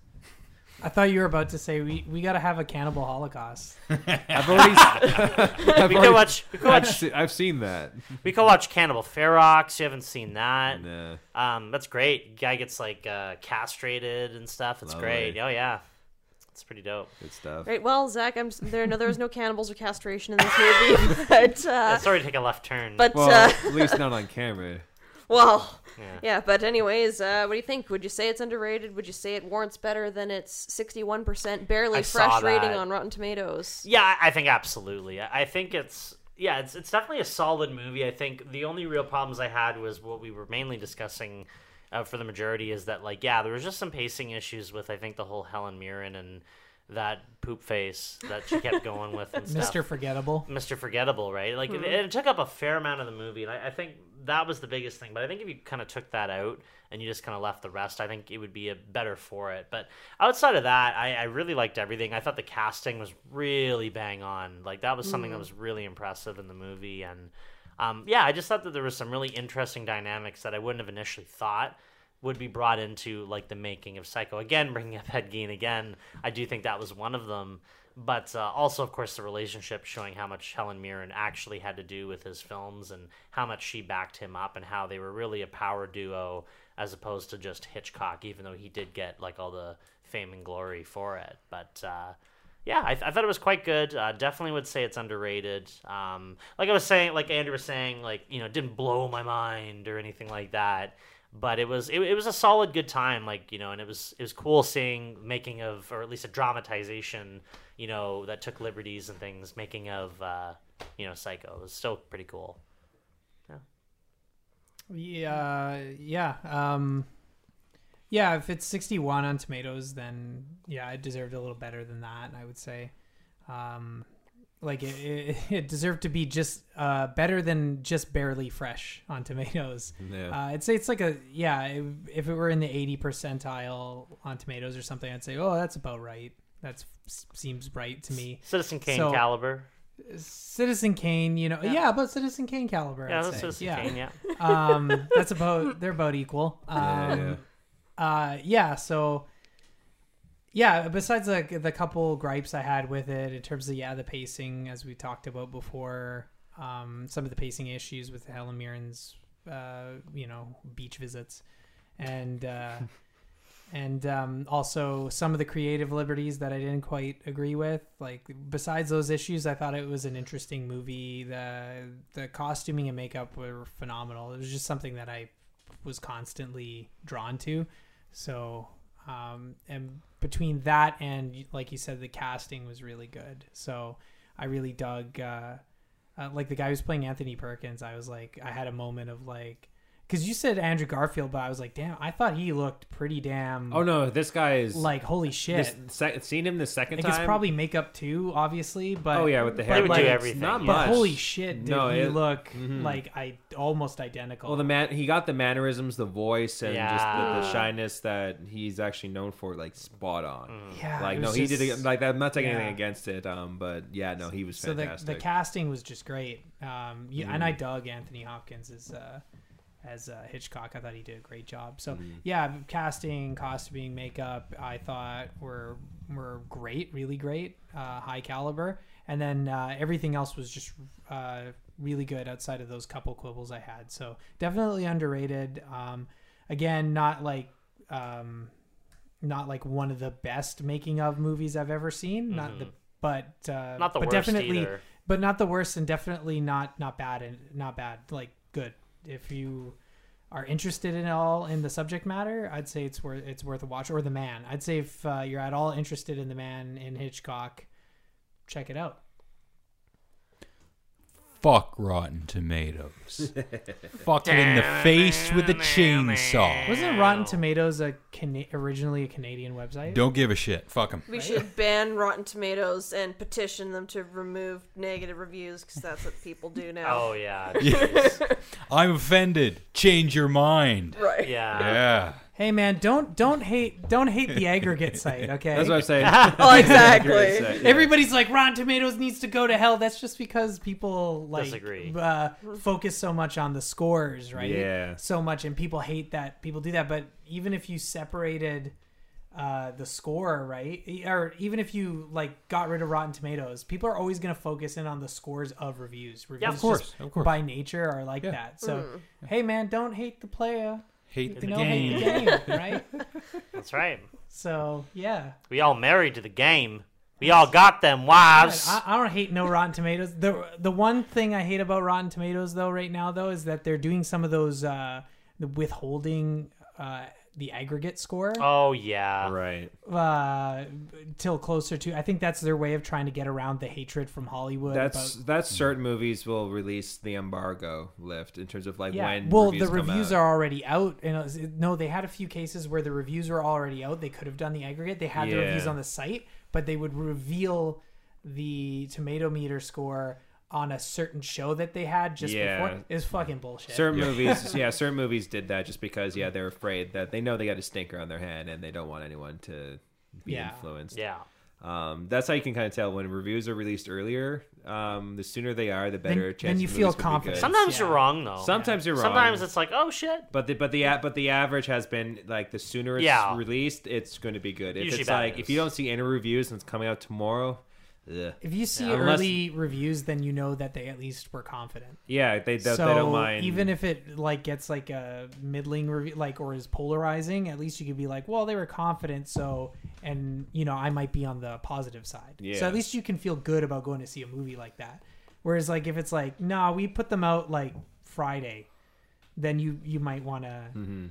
I thought you were about to say we, we got to have a cannibal holocaust. I've already. I've We could already- watch. We could I've, watch. se- I've seen that. We could watch Cannibal Ferox. You haven't seen that? Nah. Um, that's great. Guy gets like uh, castrated and stuff. It's Lovely. great. Oh yeah, it's pretty dope. Good stuff. Right. Well, Zach, I'm s- there. No, there was no cannibals or castration in this movie, but uh, Sorry to take a left turn. but Well, uh, at least not on camera. well, yeah. yeah. But anyways, uh, what do you think? Would you say it's underrated? Would you say it warrants better than its sixty-one percent barely I saw fresh rating that. on Rotten Tomatoes? Yeah, I I think absolutely. I I think it's yeah, it's it's definitely a solid movie. I think the only real problems I had was what we were mainly discussing uh, for the majority is that like yeah, there was just some pacing issues with I think the whole Helen Mirren and that poop face that she kept going with and stuff. Mister Forgettable. Mister Forgettable, right? Like it, it took up a fair amount of the movie, and I, I think that was the biggest thing. But I think if you kind of took that out and you just kind of left the rest, I think it would be a better for it. But outside of that, I, I really liked everything. I thought the casting was really bang on. Like that was something that was really impressive in the movie, and um, yeah, I just thought that there was some really interesting dynamics that I wouldn't have initially thought would be brought into like the making of Psycho. Again, bringing up Ed Gein again, I do think that was one of them. But uh, also, of course, the relationship showing how much Helen Mirren actually had to do with his films and how much she backed him up and how they were really a power duo as opposed to just Hitchcock, even though he did get like all the fame and glory for it. But uh, yeah, I, th- I thought it was quite good. Uh, definitely would say it's underrated. Um, like I was saying, like Andrew was saying, like, you know, it didn't blow my mind or anything like that. But it was it, it was a solid good time, like, you know, and it was it was cool seeing making of, or at least a dramatization, you know, that took liberties and things, making of, uh, you know, Psycho. It was still pretty cool. Yeah, yeah, um, yeah. If it's sixty-one on Tomatoes, then yeah, it deserved a little better than that. I would say, um, like it, it, it deserved to be just uh, better than just barely fresh on Tomatoes. Yeah. Uh, I'd say it's like a yeah. If, if it were in the eighty percentile on Tomatoes or something, I'd say, oh, that's about right. That seems right to me. Citizen Kane So- caliber. Citizen Kane, you know, yeah, Yeah. about Citizen Kane caliber. Yeah, I'd that's say. Citizen yeah. Kane, yeah. um, that's about they're about equal. Um, Yeah, yeah. Uh, yeah. So, yeah. Besides like the couple gripes I had with it in terms of yeah the pacing, as we talked about before, um, some of the pacing issues with Helen Mirren's, uh, you know, beach visits, and uh, and um, also some of the creative liberties that I didn't quite agree with. Like besides those issues, I thought it was an interesting movie. The the costuming and makeup were phenomenal. It was just something that I was constantly drawn to. So um, and between that and like you said, the casting was really good. So I really dug uh, uh, like the guy who's playing Anthony Perkins. I was like, I had a moment of like. Because you said Andrew Garfield, but I was like, damn, I thought he looked pretty damn. Oh no, this guy is Like, holy shit. This, sec- seen him the second Like, time. it's probably makeup too, obviously, but Oh yeah, with the but hair. They would like, do it's everything, Not yeah. but much. holy shit, did No, he it- look mhm. like I almost identical? Well, the man, he got the mannerisms, the voice, and just the, Yeah. the shyness that he's actually known for, like spot on. yeah, Like it no, was he did just- it like that. I'm not taking yeah. anything against it, um, but yeah, no, he was So the fantastic. the casting was just great. Um, you, Mm. and I dug Anthony Hopkins as uh, as uh, Hitchcock. I thought he did a great job. So Mm. yeah, casting, costuming, makeup, I thought were were great, really great, uh, high caliber. And then uh, everything else was just uh, really good outside of those couple quibbles I had. So definitely underrated. Um, again, not like um, not like one of the best making of movies I've ever seen. Not the but uh, Not the but worst definitely either. but not the worst, and definitely not not bad and not bad, like good. If you are interested in all in the subject matter, I'd say it's worth it's worth a watch. Or The Man. I'd say if uh, you're at all interested in The Man in Hitchcock, check it out. Fuck Rotten Tomatoes. Fuck it in the face with a chainsaw. Wasn't Rotten Tomatoes a Cana- originally a Canadian website? Don't give a shit. Fuck them. We should ban Rotten Tomatoes and petition them to remove negative reviews because that's what people do now. Oh yeah. jeez. I'm offended. Change your mind. Right. Yeah. Yeah. Hey man, don't don't hate don't hate the aggregate site, okay? That's what I'm saying. Oh, exactly. Yeah. Everybody's like Rotten Tomatoes needs to go to hell. That's just because people like Disagree. uh, focus so much on the scores, right? Yeah. So much, and people hate that people do that. But even if you separated uh, the score, right, or even if you like got rid of Rotten Tomatoes, people are always going to focus in on the scores of reviews. Reviews Yeah, of just course, of course. by nature are like Yeah. that. So hey man, don't hate the player. Hate the You know, game. hate the game, right? That's right. So yeah. We all married to the game. We all got them wives. I, I don't hate no Rotten Tomatoes. The the one thing I hate about Rotten Tomatoes though right now though is that they're doing some of those uh, the withholding uh, the aggregate score Oh yeah. Right. uh, till closer to. I think that's their way of trying to get around the hatred from Hollywood. That's about, that's certain movies will release the embargo lift in terms of like yeah. when Well, reviews the come reviews out. are already out. And it was- no, they had a few cases where the reviews were already out. They could have done the aggregate. They had the Yeah. reviews on the site, but they would reveal the tomato meter score on a certain show that they had just Yeah. before. Is fucking bullshit. Certain movies, yeah, certain movies did that just because, yeah, they're afraid that they know they got a stinker on their hand and they don't want anyone to be Yeah. influenced. Yeah. Um, that's how you can kind of tell when reviews are released earlier. Um, the sooner they are, the better Then- chance. then you the feel movie's gonna be confident. good. Sometimes Yeah. you're wrong though. Sometimes you're wrong. Sometimes it's like, oh shit. But the but the a- but the average has been like the sooner it's Yeah. released, it's going to be good. If Usually it's bad like news. if you don't see any reviews and it's coming out tomorrow, ugh. If you see Yeah. Unless- early reviews, then you know that they at least were confident. yeah, they they, so they don't mind. even if it like gets like a middling review, like or is polarizing, at least you could be like, well, they were confident, so and you know I might be on the positive side. So Yeah. at least you can feel good about going to see a movie like that. Whereas like if it's like, nah, we put them out like Friday, then you you might want to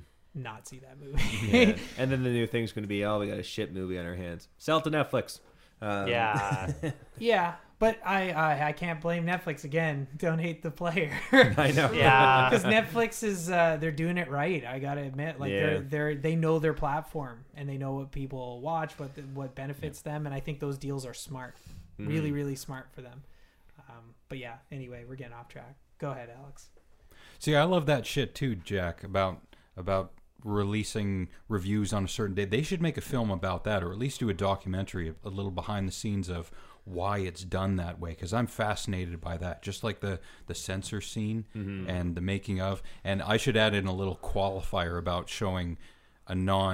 not see that movie. yeah. And then the new thing's going to be, oh, we got a shit movie on our hands. Sell it to Netflix. Um, Yeah. Yeah, but I, I I can't blame Netflix again. Don't hate the player. I know. Yeah. Because Netflix is uh, they're doing it right. I gotta admit, like Yeah. they're they're they know their platform and they know what people watch, what the, what benefits them, and I think those deals are smart, Mm-hmm. really really smart for them. Um, but yeah, anyway, we're getting off track. Go ahead, Alex. See, I love that shit too, Jack, about about releasing reviews on a certain day. They should make a film about that, or at least do a documentary, a little behind the scenes of why it's done that way, because I'm fascinated by that, just like the the censor scene mm-hmm. and the making of. And I should add in a little qualifier about showing a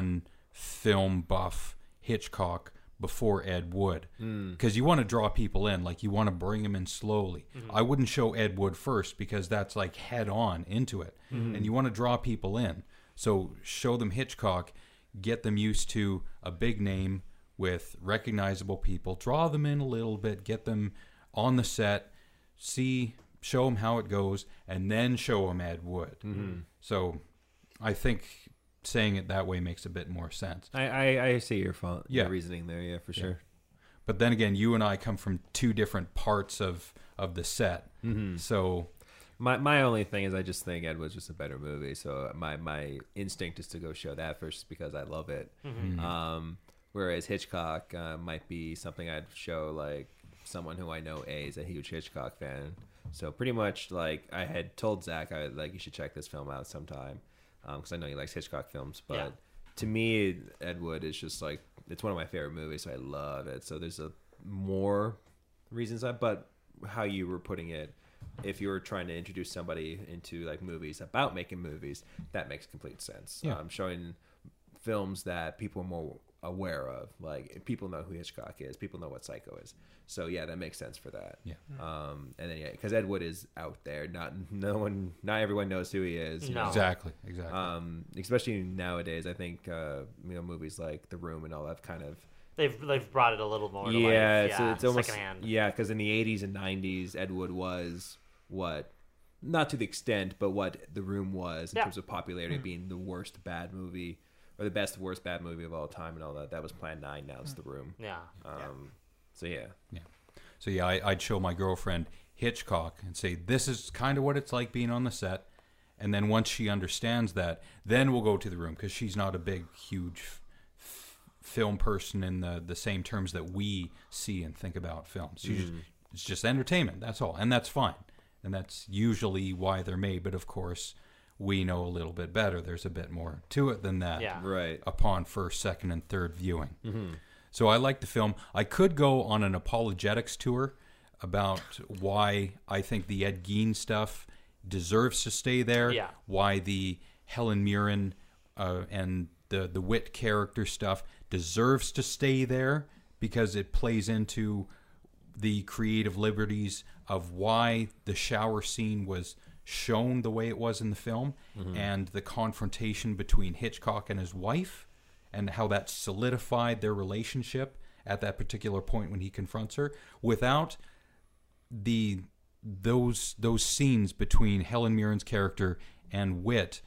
non-film buff Hitchcock before Ed Wood, because mm. you want to draw people in, like you want to bring them in slowly. Mm-hmm. I wouldn't show Ed Wood first, because that's like head on into it, mm-hmm. and you want to draw people in. So show them Hitchcock, get them used to a big name with recognizable people, draw them in a little bit, get them on the set, see, show them how it goes, and then show them Ed Wood. Mm-hmm. So I think saying it that way makes a bit more sense. I, I, I see your, fault, yeah. your reasoning there, yeah, for yeah. sure. But then again, you and I come from two different parts of, of the set. Mm-hmm. So my my only thing is I just think Ed Wood's just a better movie. So my, my instinct is to go show that first because I love it. Mm-hmm. Um, whereas Hitchcock uh, might be something I'd show like someone who I know A is a huge Hitchcock fan. So pretty much like I had told Zach, I like you should check this film out sometime. Because um, I know he likes Hitchcock films, but yeah. to me, Ed Wood is just like, it's one of my favorite movies, so I love it. So there's a more reasons that, but how you were putting it, if you were trying to introduce somebody into like movies about making movies, that makes complete sense. Yeah. Um, showing films that people are more aware of, like people know who Hitchcock is, people know what Psycho is. So yeah, that makes sense for that. Yeah. Um, and then yeah, because Ed Wood is out there, not no one, not everyone knows who he is. You no. know? Exactly. Exactly. Um, especially nowadays, I think uh, you know movies like The Room and all that kind of. They've they've brought it a little more. To yeah, life. It's, yeah, it's almost secondhand. yeah, because in the eighties and nineties, Ed Wood was what, not to the extent, but what The Room was in yeah. terms of popularity, mm-hmm. being the worst bad movie. Or the best, worst, bad movie of all time, and all that. That was Plan Nine. Now it's The Room. Yeah. Um, yeah. So yeah. Yeah. So yeah, I, I'd show my girlfriend Hitchcock and say, "This is kind of what it's like being on the set." And then once she understands that, then we'll go to The Room, because she's not a big, huge f- film person in the the same terms that we see and think about films. She's Mm. just, it's just entertainment. That's all, and that's fine. And that's usually why they're made. But of course, we know a little bit better. There's a bit more to it than that. Yeah. Right. Upon first, second, and third viewing. Mm-hmm. So I like the film. I could go on an apologetics tour about why I think the Ed Gein stuff deserves to stay there. Yeah. Why the Helen Mirren uh, and the the Wit character stuff deserves to stay there, because it plays into the creative liberties of why the shower scene was shown the way it was in the film, mm-hmm. and the confrontation between Hitchcock and his wife, and how that solidified their relationship at that particular point when he confronts her. Without the those those scenes between Helen Mirren's character and Wit,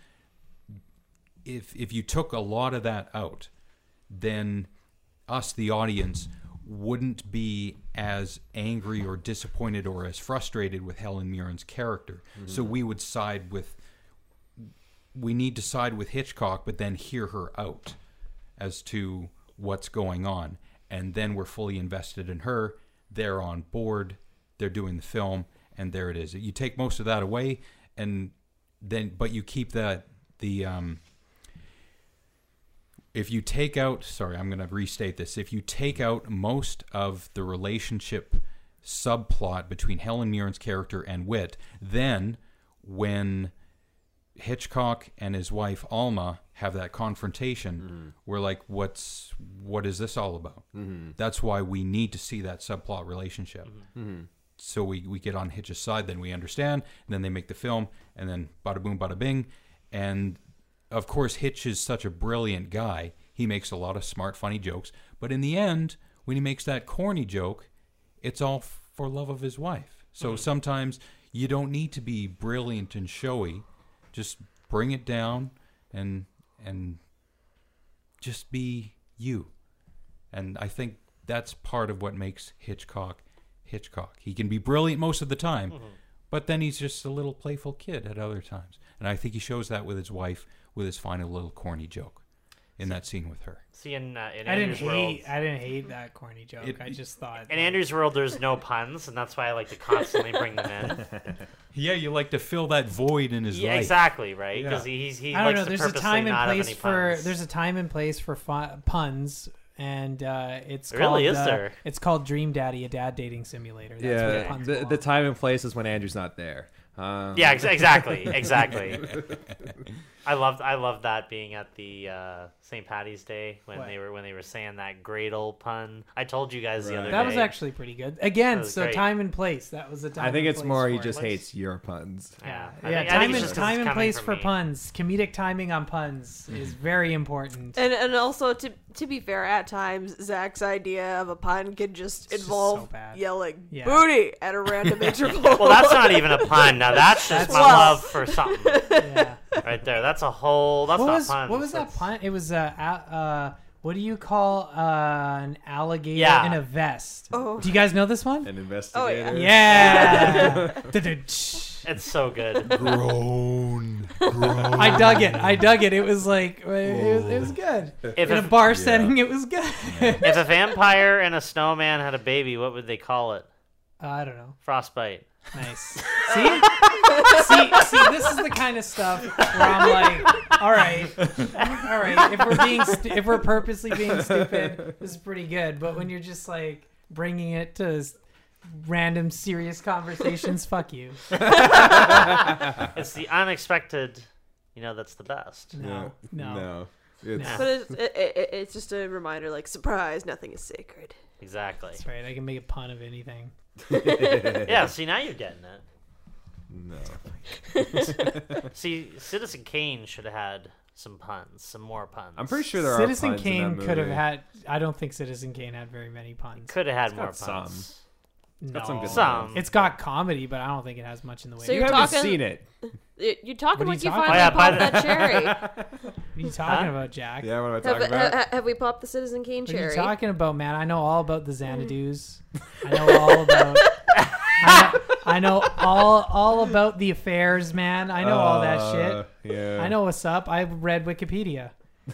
if if you took a lot of that out, then us, the audience, wouldn't be as angry or disappointed or as frustrated with Helen Mirren's character. Mm-hmm. So we would side with, we need to side with Hitchcock, but then hear her out as to what's going on. And then we're fully invested in her. They're on board. They're doing the film. And there it is. You take most of that away, and then, but you keep that, the, um, if you take out, sorry, I'm going to restate this. If you take out most of the relationship subplot between Helen Mirren's character and Wit, then when Hitchcock and his wife Alma have that confrontation, mm-hmm. we're like, what's, what is this all about? Mm-hmm. That's why we need to see that subplot relationship. Mm-hmm. Mm-hmm. So we, we get on Hitch's side, then we understand, and then they make the film, and then bada boom, bada bing. And of course, Hitch is such a brilliant guy. He makes a lot of smart, funny jokes. But in the end, when he makes that corny joke, it's all for love of his wife. So mm-hmm. sometimes you don't need to be brilliant and showy. Just bring it down and and just be you. And I think that's part of what makes Hitchcock Hitchcock. He can be brilliant most of the time, mm-hmm. but then he's just a little playful kid at other times. And I think he shows that with his wife, with his final little corny joke. in that scene with her. See, in, uh, in I didn't Andrew's world, hate. I didn't hate that corny joke. It- I just thought. in Andrew's world, there's no puns, and that's why I like to constantly bring them in. Yeah, you like to fill that void in his Yeah, life. exactly, right? Yeah. Because he, he's he I don't likes know. to There's a purposely time and not have place any for. puns. There's a time and place for fu- puns, and uh, it's Really, called, is uh, there? It's called Dream Daddy, a dad dating simulator. That's where Yeah, puns the, belong. the time and place is when Andrew's not there. Um, Yeah, ex- exactly, exactly. I loved I loved that being at the uh, Saint Patty's Day when What? they were when they were saying that Gradle pun. I told you guys the Right. other That day. was actually pretty good. Again, That was so great. time and place. That was a time. I think and it's place more for he it. just What's- hates your puns. Yeah, Yeah, I think- I time think it's and just 'cause time it's and coming place from for me. puns. Comedic timing on puns is very important. And and also to to be fair, at times Zach's idea of a pun can just just involve so bad. yelling Yeah. "booty" at a random interval. Well, that's not even a pun. Now that's just my Well- love for something Yeah. right there. That's a whole. That's what not was puns. what was that That's- pun? It was uh, a- uh what do you call uh, an alligator Yeah. in a vest? Oh. Do you guys know this one? An investigator. Yeah. It's so good. Groan. Groan. I dug it. I dug it. It was like it was, it was good. If In a a, bar setting, it was good. if a vampire and a snowman had a baby, what would they call it? I don't know. Frostbite. Nice. See? see, see, this is the kind of stuff where I'm like, all right, all right. If we're being, stu- if we're purposely being stupid, this is pretty good. But when you're just like bringing it to s- random serious conversations, fuck you. It's the unexpected. You know, that's the best. No, no. no. It's, No. But it's, it, it, it's just a reminder, like, surprise, nothing is sacred. Exactly. That's right. I can make a pun of anything. Yeah. See, now you're getting it. No. See, Citizen Kane should have had some puns, some more puns. I'm pretty sure there Citizen are puns in Kane that could have movie. had. I don't think Citizen Kane had very many puns. Could have had It's more got puns. No. got some good Some. It's got comedy, but I don't think it has much in the way. So You you're haven't talking- seen it. Y- You're talking What are like you you talking finally about? Oh, yeah, popped by that cherry. what are you talking Huh? about, Jack? Yeah, what am I have, talking about? ha- have we popped the Citizen Kane What are cherry? you talking about, man? I know all about the Xanadu's. I know all about. I know, I know all all about the affairs, man. I know all that shit. Uh, Yeah. I know what's up. I read Wikipedia.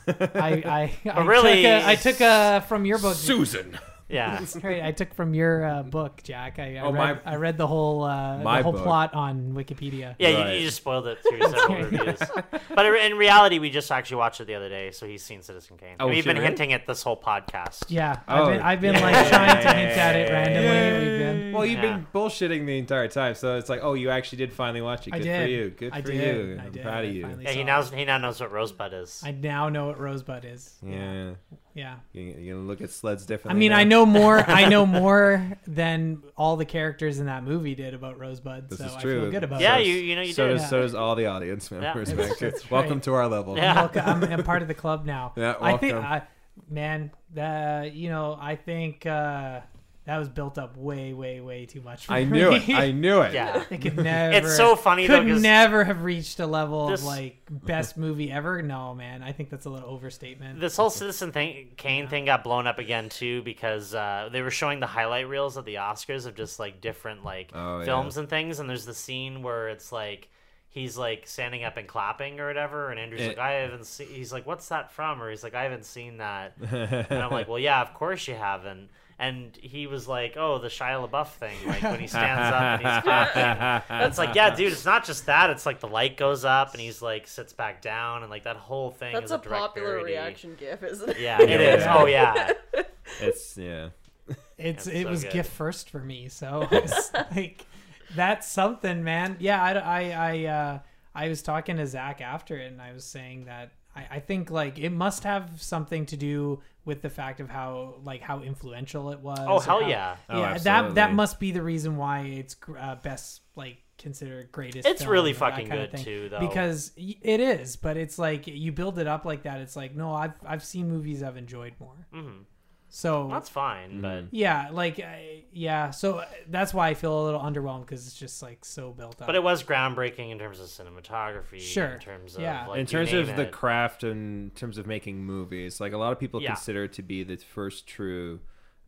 I I, I really- took a, I took a from your book. Susan. Yeah. Right, I took from your uh, book, Jack. I, I Oh, read my- I read the whole uh, my the whole book. plot on Wikipedia. Yeah, you, Right. you just spoiled it through several reviews. But in reality, we just actually watched it the other day, so he's seen Citizen Kane. Oh, We've shit, been really? hinting at this whole podcast. Yeah, Oh, I've been I've been yeah. like trying to hint at it randomly. We've been. Well, you've Yeah. been bullshitting the entire time, so it's like, oh, you actually did finally watch it. I Good did. for you. Good I for did. you. I I'm did. proud of I you. finally Yeah, he saw now it. he now knows what Rosebud is. I now know what Rosebud is. Yeah. Yeah. You, you gonna look at sleds I differently. mean, now? I know more. I know more than all the characters in that movie did about Rosebud, This so is I true. feel good about yeah, it. you you know you So did. does, so does all the audience members. Yeah. back here. That's Welcome right. to our level. Yeah. Welcome- I'm, I'm part of the club now. Yeah, I think, welcome. I, man, that you know, I think uh, that was built up way, way, way too much. For I knew me. it. I knew it. Yeah. It could never. It's so funny, though, Could 'cause never have reached a level this- of like best movie ever. No, man, I think that's a little overstatement. This whole Citizen thing, Kane thing got blown up again too because uh, they were showing the highlight reels at the Oscars of just like different like Oh, yeah. films and things, and there's the scene where it's like he's like standing up and clapping or whatever, and Andrew's It- like, I haven't seen. He's like, what's that from? Or he's like, I haven't seen that. And I'm like, well, yeah, of course you haven't. And he was like, oh, the Shia LaBeouf thing, like when he stands up and he's clapping. And it's like, yeah, dude, it's not just that. It's like the light goes up and he's like sits back down, and like that whole thing That's is a a direct popular parody. reaction gif, isn't it? Yeah, it is. Yeah. Oh yeah. It's yeah. It's That's it so was good. gift first for me, so it's like that's something, man. Yeah, I I I, uh, I was talking to Zach after it, and I was saying that I, I think like it must have something to do with the fact of how like how influential it was. Oh or hell how- yeah. Oh, yeah, that absolutely. that must be the reason why it's uh, best like considered greatest. It's film really or that fucking kind of good thing. too, though. Because y- it is, but it's like you build it up like that. It's like no, I've I've seen movies I've enjoyed more. Mhm. So That's fine, but yeah, like I yeah, so uh, that's why I feel a little underwhelmed because it's just like so built up. but it was groundbreaking in terms of cinematography. Sure. In terms of Yeah. like, in you terms name of the it. craft and in terms of making movies, like a lot of people Yeah. consider it to be the first true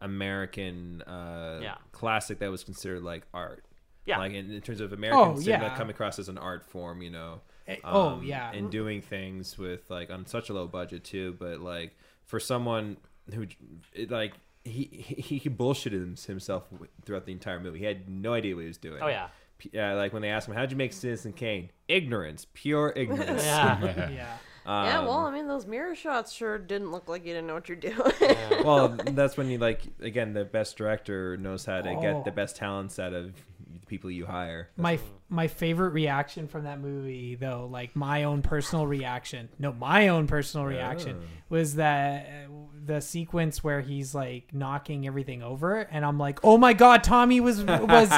American uh, Yeah. classic that was considered like art. Yeah. Like in, in terms of American Oh, cinema yeah. coming across as an art form, you know. Eh, oh, um, yeah. and doing things with like on such a low budget too. But like for someone who it, like he he, he bullshitted himself throughout the entire movie. He had no idea what he was doing. Oh yeah. Yeah, like when they asked him, "How'd you make Citizen Kane?" Ignorance, pure ignorance. Yeah. Yeah. Um, yeah, well, I mean, those mirror shots sure didn't look like you didn't know what you're doing. well, that's when you like again the best director knows how to Oh. get the best talents out of the people you hire. My my favorite reaction from that movie, though, like my own personal reaction, no, my own personal reaction Oh. was that uh, the sequence where he's like knocking everything over, and I'm like, oh my god, Tommy was was was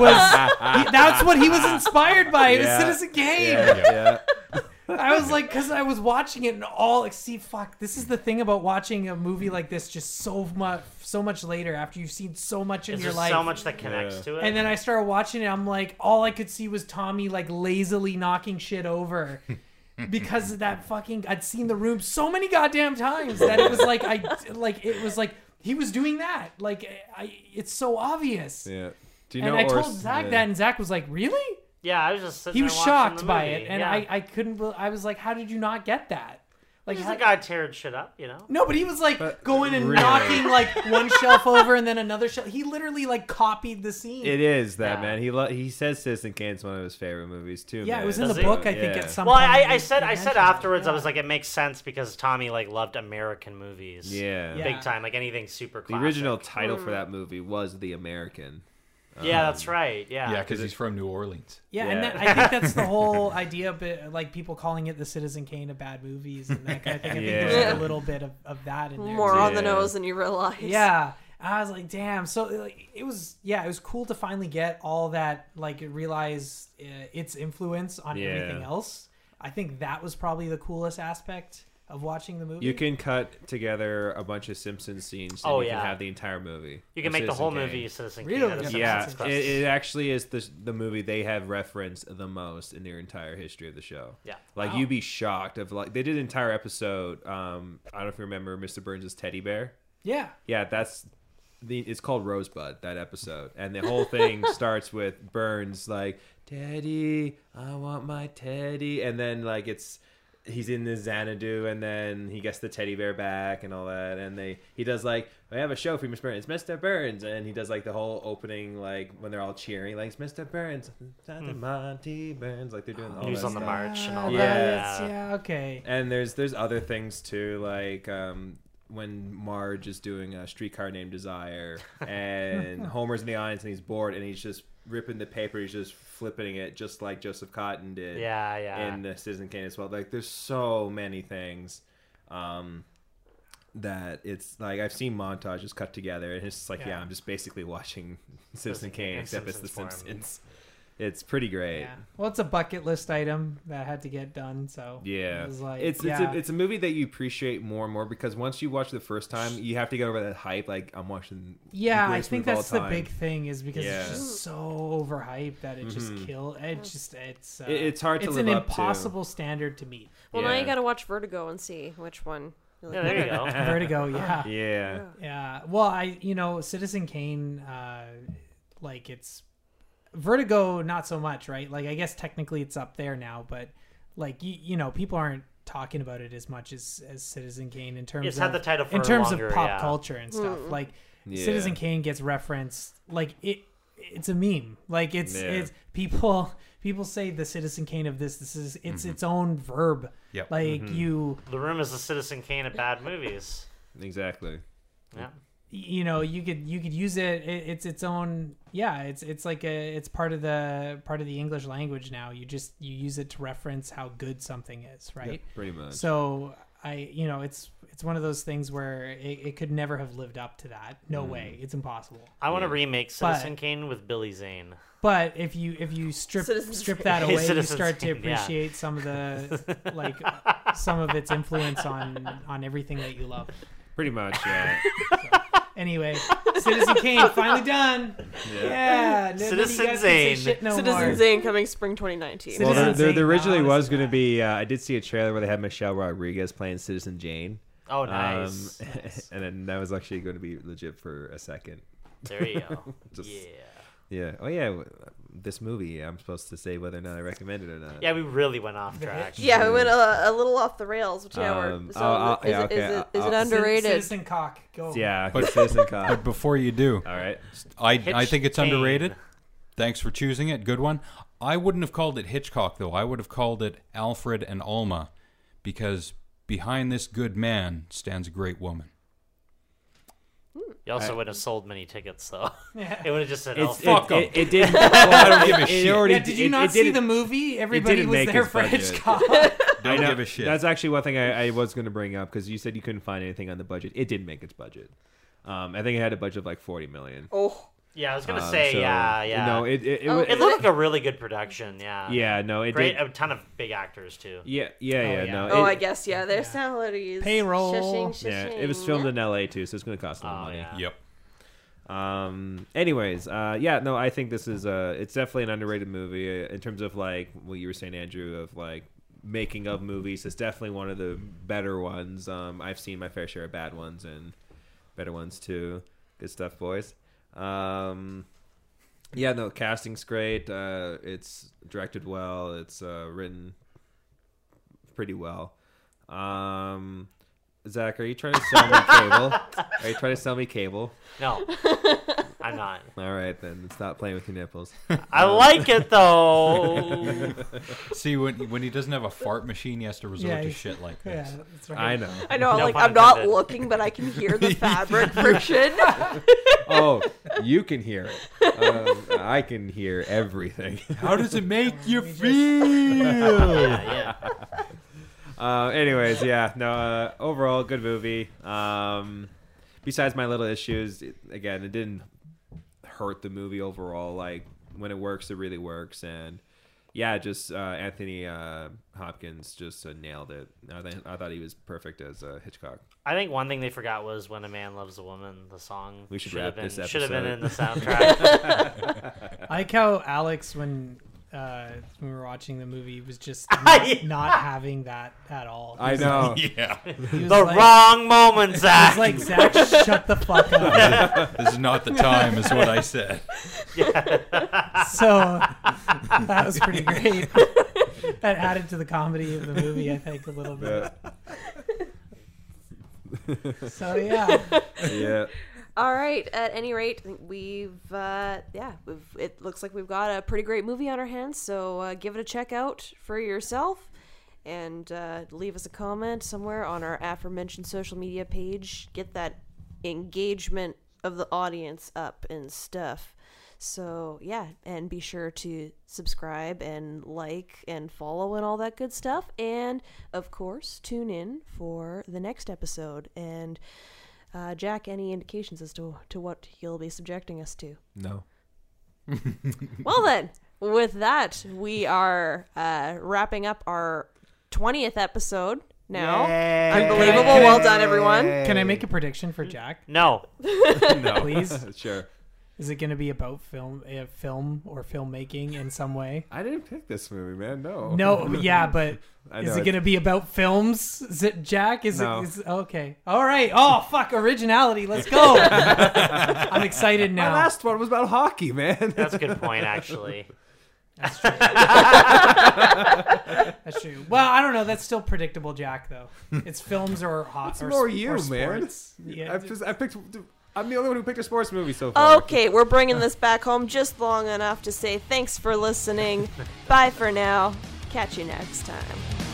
he, that's what he was inspired by. It was Yeah. Citizen Kane. Yeah, yeah. I was like, because I was watching it and all like, see, fuck, this is the thing about watching a movie like this just so much, so much later after you've seen so much in There's your just life. so much that connects Yeah. to it. And then I started watching it. I'm like, all I could see was Tommy like lazily knocking shit over because of that fucking. I'd seen The Room so many goddamn times that it was like I like it was like he was doing that. Like I, it's so obvious. Yeah. Do you And know I told Ors- Zach yeah. that, and Zach was like, "Really?" yeah, I was just sitting He was there watching shocked the by movie. it, and yeah. I, I couldn't. bel- I was like, "How did you not get that?" Like, He's how- a guy tearing shit up, you know. no, but he was like But going and really- knocking like one shelf over and then another shelf. He literally like copied the scene. It is that Yeah. man. He lo- he says Citizen Kane's one of his favorite movies too. yeah, man. it was in Does the he? book. I think Yeah. at some Well, point. I, I he- said he I said mentioned it, afterwards, I yeah. was like, it makes sense because Tommy like loved American movies. Yeah. Yeah. Big time, like anything super The classic. original title for that movie was The American. Yeah, Um, that's right. Yeah. Yeah, because he's from New Orleans. Yeah, Yeah. and that, I think that's the whole idea of it, like people calling it the Citizen Kane of bad movies and that kind of thing. I think there's Yeah. like a little bit of, of that in there. More too. on the Yeah. nose than you realize. Yeah. I was like, damn. So like, it was, yeah, it was cool to finally get all that, like realize uh, its influence on Yeah. everything else. I think that was probably the coolest aspect of watching the movie. You can cut together a bunch of Simpsons scenes and Oh, you yeah. can have the entire movie. You can of make the Citizen whole Kane. movie Citizen Really? Kane. out of Yeah, Simpsons it, clips. it actually is the the movie they have referenced the most in their entire history of the show. Yeah. Like Wow. you'd be shocked of like they did an entire episode. Um, I don't know if you remember Mister Burns' teddy bear. Yeah. Yeah, that's the. It's called Rosebud. That episode, and the whole thing starts with Burns like, "Teddy, I want my teddy," and then like it's he's in the Xanadu, and then he gets the teddy bear back and all that, and they he does like, "I have a show for you, Mister Burns, it's Mister Burns," and he does like the whole opening like when they're all cheering like, "It's Mister Burns, Doctor Monty Burns," like they're doing all He was that on the stuff. march and all Yeah, that. that's- yeah, okay. And there's there's other things too, like um, when Marge is doing a Streetcar Named Desire, and Homer's in the audience and he's bored and he's just ripping the paper, he's just flipping it, just like Joseph Cotton did Yeah, yeah. in the Citizen Kane as well. Like there's so many things um, that it's like I've seen montages cut together, and it's just like yeah, Yeah. I'm just basically watching Citizen Citizen Kane Kane, in except it's the Simpsons form. Simpsons. It's pretty great. Yeah. Well, it's a bucket list item that had to get done, so Yeah, it was like, it's yeah. it's a it's a movie that you appreciate more and more because once you watch the first time, you have to get over that hype. Like I'm watching. the Yeah, I greatest think movie of that's all the time. big thing is because Yeah. it's just so overhyped that it just Mhm. kill. It just it's uh, It- it's hard to It's live an up to. impossible standard to meet. Well, now Yeah. you got to watch Vertigo and see which one. you Yeah, like there you better. go. Vertigo, yeah. Yeah, Yeah. Well, I you know Citizen Kane, uh, like it's Vertigo, not so much, right? Like I guess technically it's up there now, but like you you know people aren't talking about it as much as as Citizen Kane in terms It's of had the title for in terms longer, of pop yeah. culture and stuff. Mm. Like Yeah. Citizen Kane gets referenced like it. It's a meme. Like it's Yeah. it's people people say the Citizen Kane of this. This is it's its own verb. Yep. Like Mhm. you The Room is the Citizen Kane of bad movies. exactly. Yeah. you know you could you could use it, it it's its own yeah it's it's like a it's part of the part of the English language now. You just you use it to reference how good something is, right? Pretty much. So I you know it's it's one of those things where it, it could never have lived up to that. No Mm. way. It's impossible. I want to Yeah. remake But- Citizen Kane with Billy Zane. But if you if you strip Citizen strip Kane. that away, you Citizen start to Kane, yeah. appreciate some of the like some of its influence on on everything that you love. Pretty much. Yeah. Anyway, Citizen Kane finally done. Yeah, none of you Citizen guys can say Zane. shit no Citizen more. Zane coming spring twenty nineteen. well, Citizen there, there, Zane, there originally no, was honestly, going to yeah. be. Uh, I did see a trailer where they had Michelle Rodriguez playing Citizen Jane. Oh, nice. Um, and then that was actually going to be legit for a second. There you go. Just- yeah. Yeah. Oh yeah. w- This movie, I'm supposed to say whether or not I recommend it or not. Yeah, we really went off track. Yeah, we went a, a little off the rails. Which, yeah, we're- Um, so I'll- I'll- is, yeah, it, is, okay, it, is I'll- it I'll- underrated? Citizen Cock, go. Yeah. But- Citizen Cop. But before you do, All right. I I think it's Hitch underrated. Kane. Thanks for choosing it. Good one. I wouldn't have called it Hitchcock though. I would have called it Alfred and Alma, because behind this good man stands a great woman. You also I- would have sold many tickets, though. Yeah. It would have just said, It's, "Oh, fuck it, 'em. it, it didn't. Well, I don't give a it shit. already, Yeah, did you it- not it see didn't- the movie? Everybody didn't was make there its for budget. Hitchcock. Don't know. give a shit. That's actually one thing I, I was going to bring up because you said you couldn't find anything on the budget. It didn't make its budget. Um, I think it had a budget of like forty million. Oh, yeah." I was gonna Um, say, so, yeah, yeah. No, it it, it, Oh, wa- it looked like a really good production. Yeah. yeah, no, it Great, did. a ton of big actors too. Yeah, yeah, yeah, yeah. no. oh, it, I guess yeah. Their Yeah. salaries, Payroll. Shushing, Yeah, shushing. it was filmed in L A too, so it's going to cost a lot of Oh, money. yeah. Yep. Um. Anyways, uh, yeah, no, I think this is uh, it's definitely an underrated movie uh, in terms of like what you were saying, Andrew, of like making of movies. It's definitely one of the better ones. Um, I've seen my fair share of bad ones and better ones too. Good stuff, boys. Um, yeah, no, casting's great. Uh, it's directed well. It's uh, written pretty well. Um, Zach, are you trying to sell me cable? Are you trying to sell me cable? No, I'm not. All right, then stop playing with your nipples. I like it though. See, when when he doesn't have a fart machine, he has to resort Yeah, to he's- shit like Yeah, this. that's right. I know. I know, No like pun I'm not intended. looking, but I can hear the fabric friction. Oh, you can hear it. Um, I can hear everything. How does it make you We just- feel? yeah, yeah. Uh, anyways, yeah, no. Uh, overall, good movie. Um, besides my little issues, it, again, it didn't hurt the movie overall. Like when it works, it really works, and yeah, just uh, Anthony uh, Hopkins just uh, nailed it. I, th- I thought he was perfect as uh, Hitchcock. I think one thing they forgot was "When a Man Loves a Woman." The song We should have wrap been this should have been episode. in the soundtrack. I like how Alex, when uh, when we were watching the movie, was just I- not, not having that at all. He I was know. Yeah. like- he was the like- wrong moment, He Zach. was like, Zach, shut the fuck up. This is not the time, is what I said. So that was pretty great. That added to the comedy of the movie, I think, a little bit. So yeah, Yeah. All right. At any rate, we've uh, yeah, we've. It looks like we've got a pretty great movie on our hands. So uh, give it a check out for yourself, and uh, leave us a comment somewhere on our aforementioned social media page. Get that engagement of the audience up and stuff. So yeah, and be sure to subscribe and like and follow and all that good stuff. And of course, tune in for the next episode. And uh, Jack, any indications as to to what you'll be subjecting us to? No. Well then, with that, we are uh, wrapping up our twentieth episode now. Unbelievable. Well done, everyone. can I make a prediction for Jack? No, No. Please? Sure. Is it going to be about film, uh, film or filmmaking in some way? I didn't pick this movie, man. No. No, yeah, but I is know, it it's- going to be about films? Is it Jack? Is No. it is, okay? All right. Oh fuck, originality. Let's go. I'm excited My now. last one was about hockey, man. that's a good point, actually. That's true. That's true. Well, I don't know. That's still predictable, Jack. Though it's films or hot. It's or, more s- you, or man. sports. Yeah. I've just I picked. I'm the only one who picked a sports movie so far. Okay, we're bringing this back home just long enough to say thanks for listening. Bye for now. Catch you next time.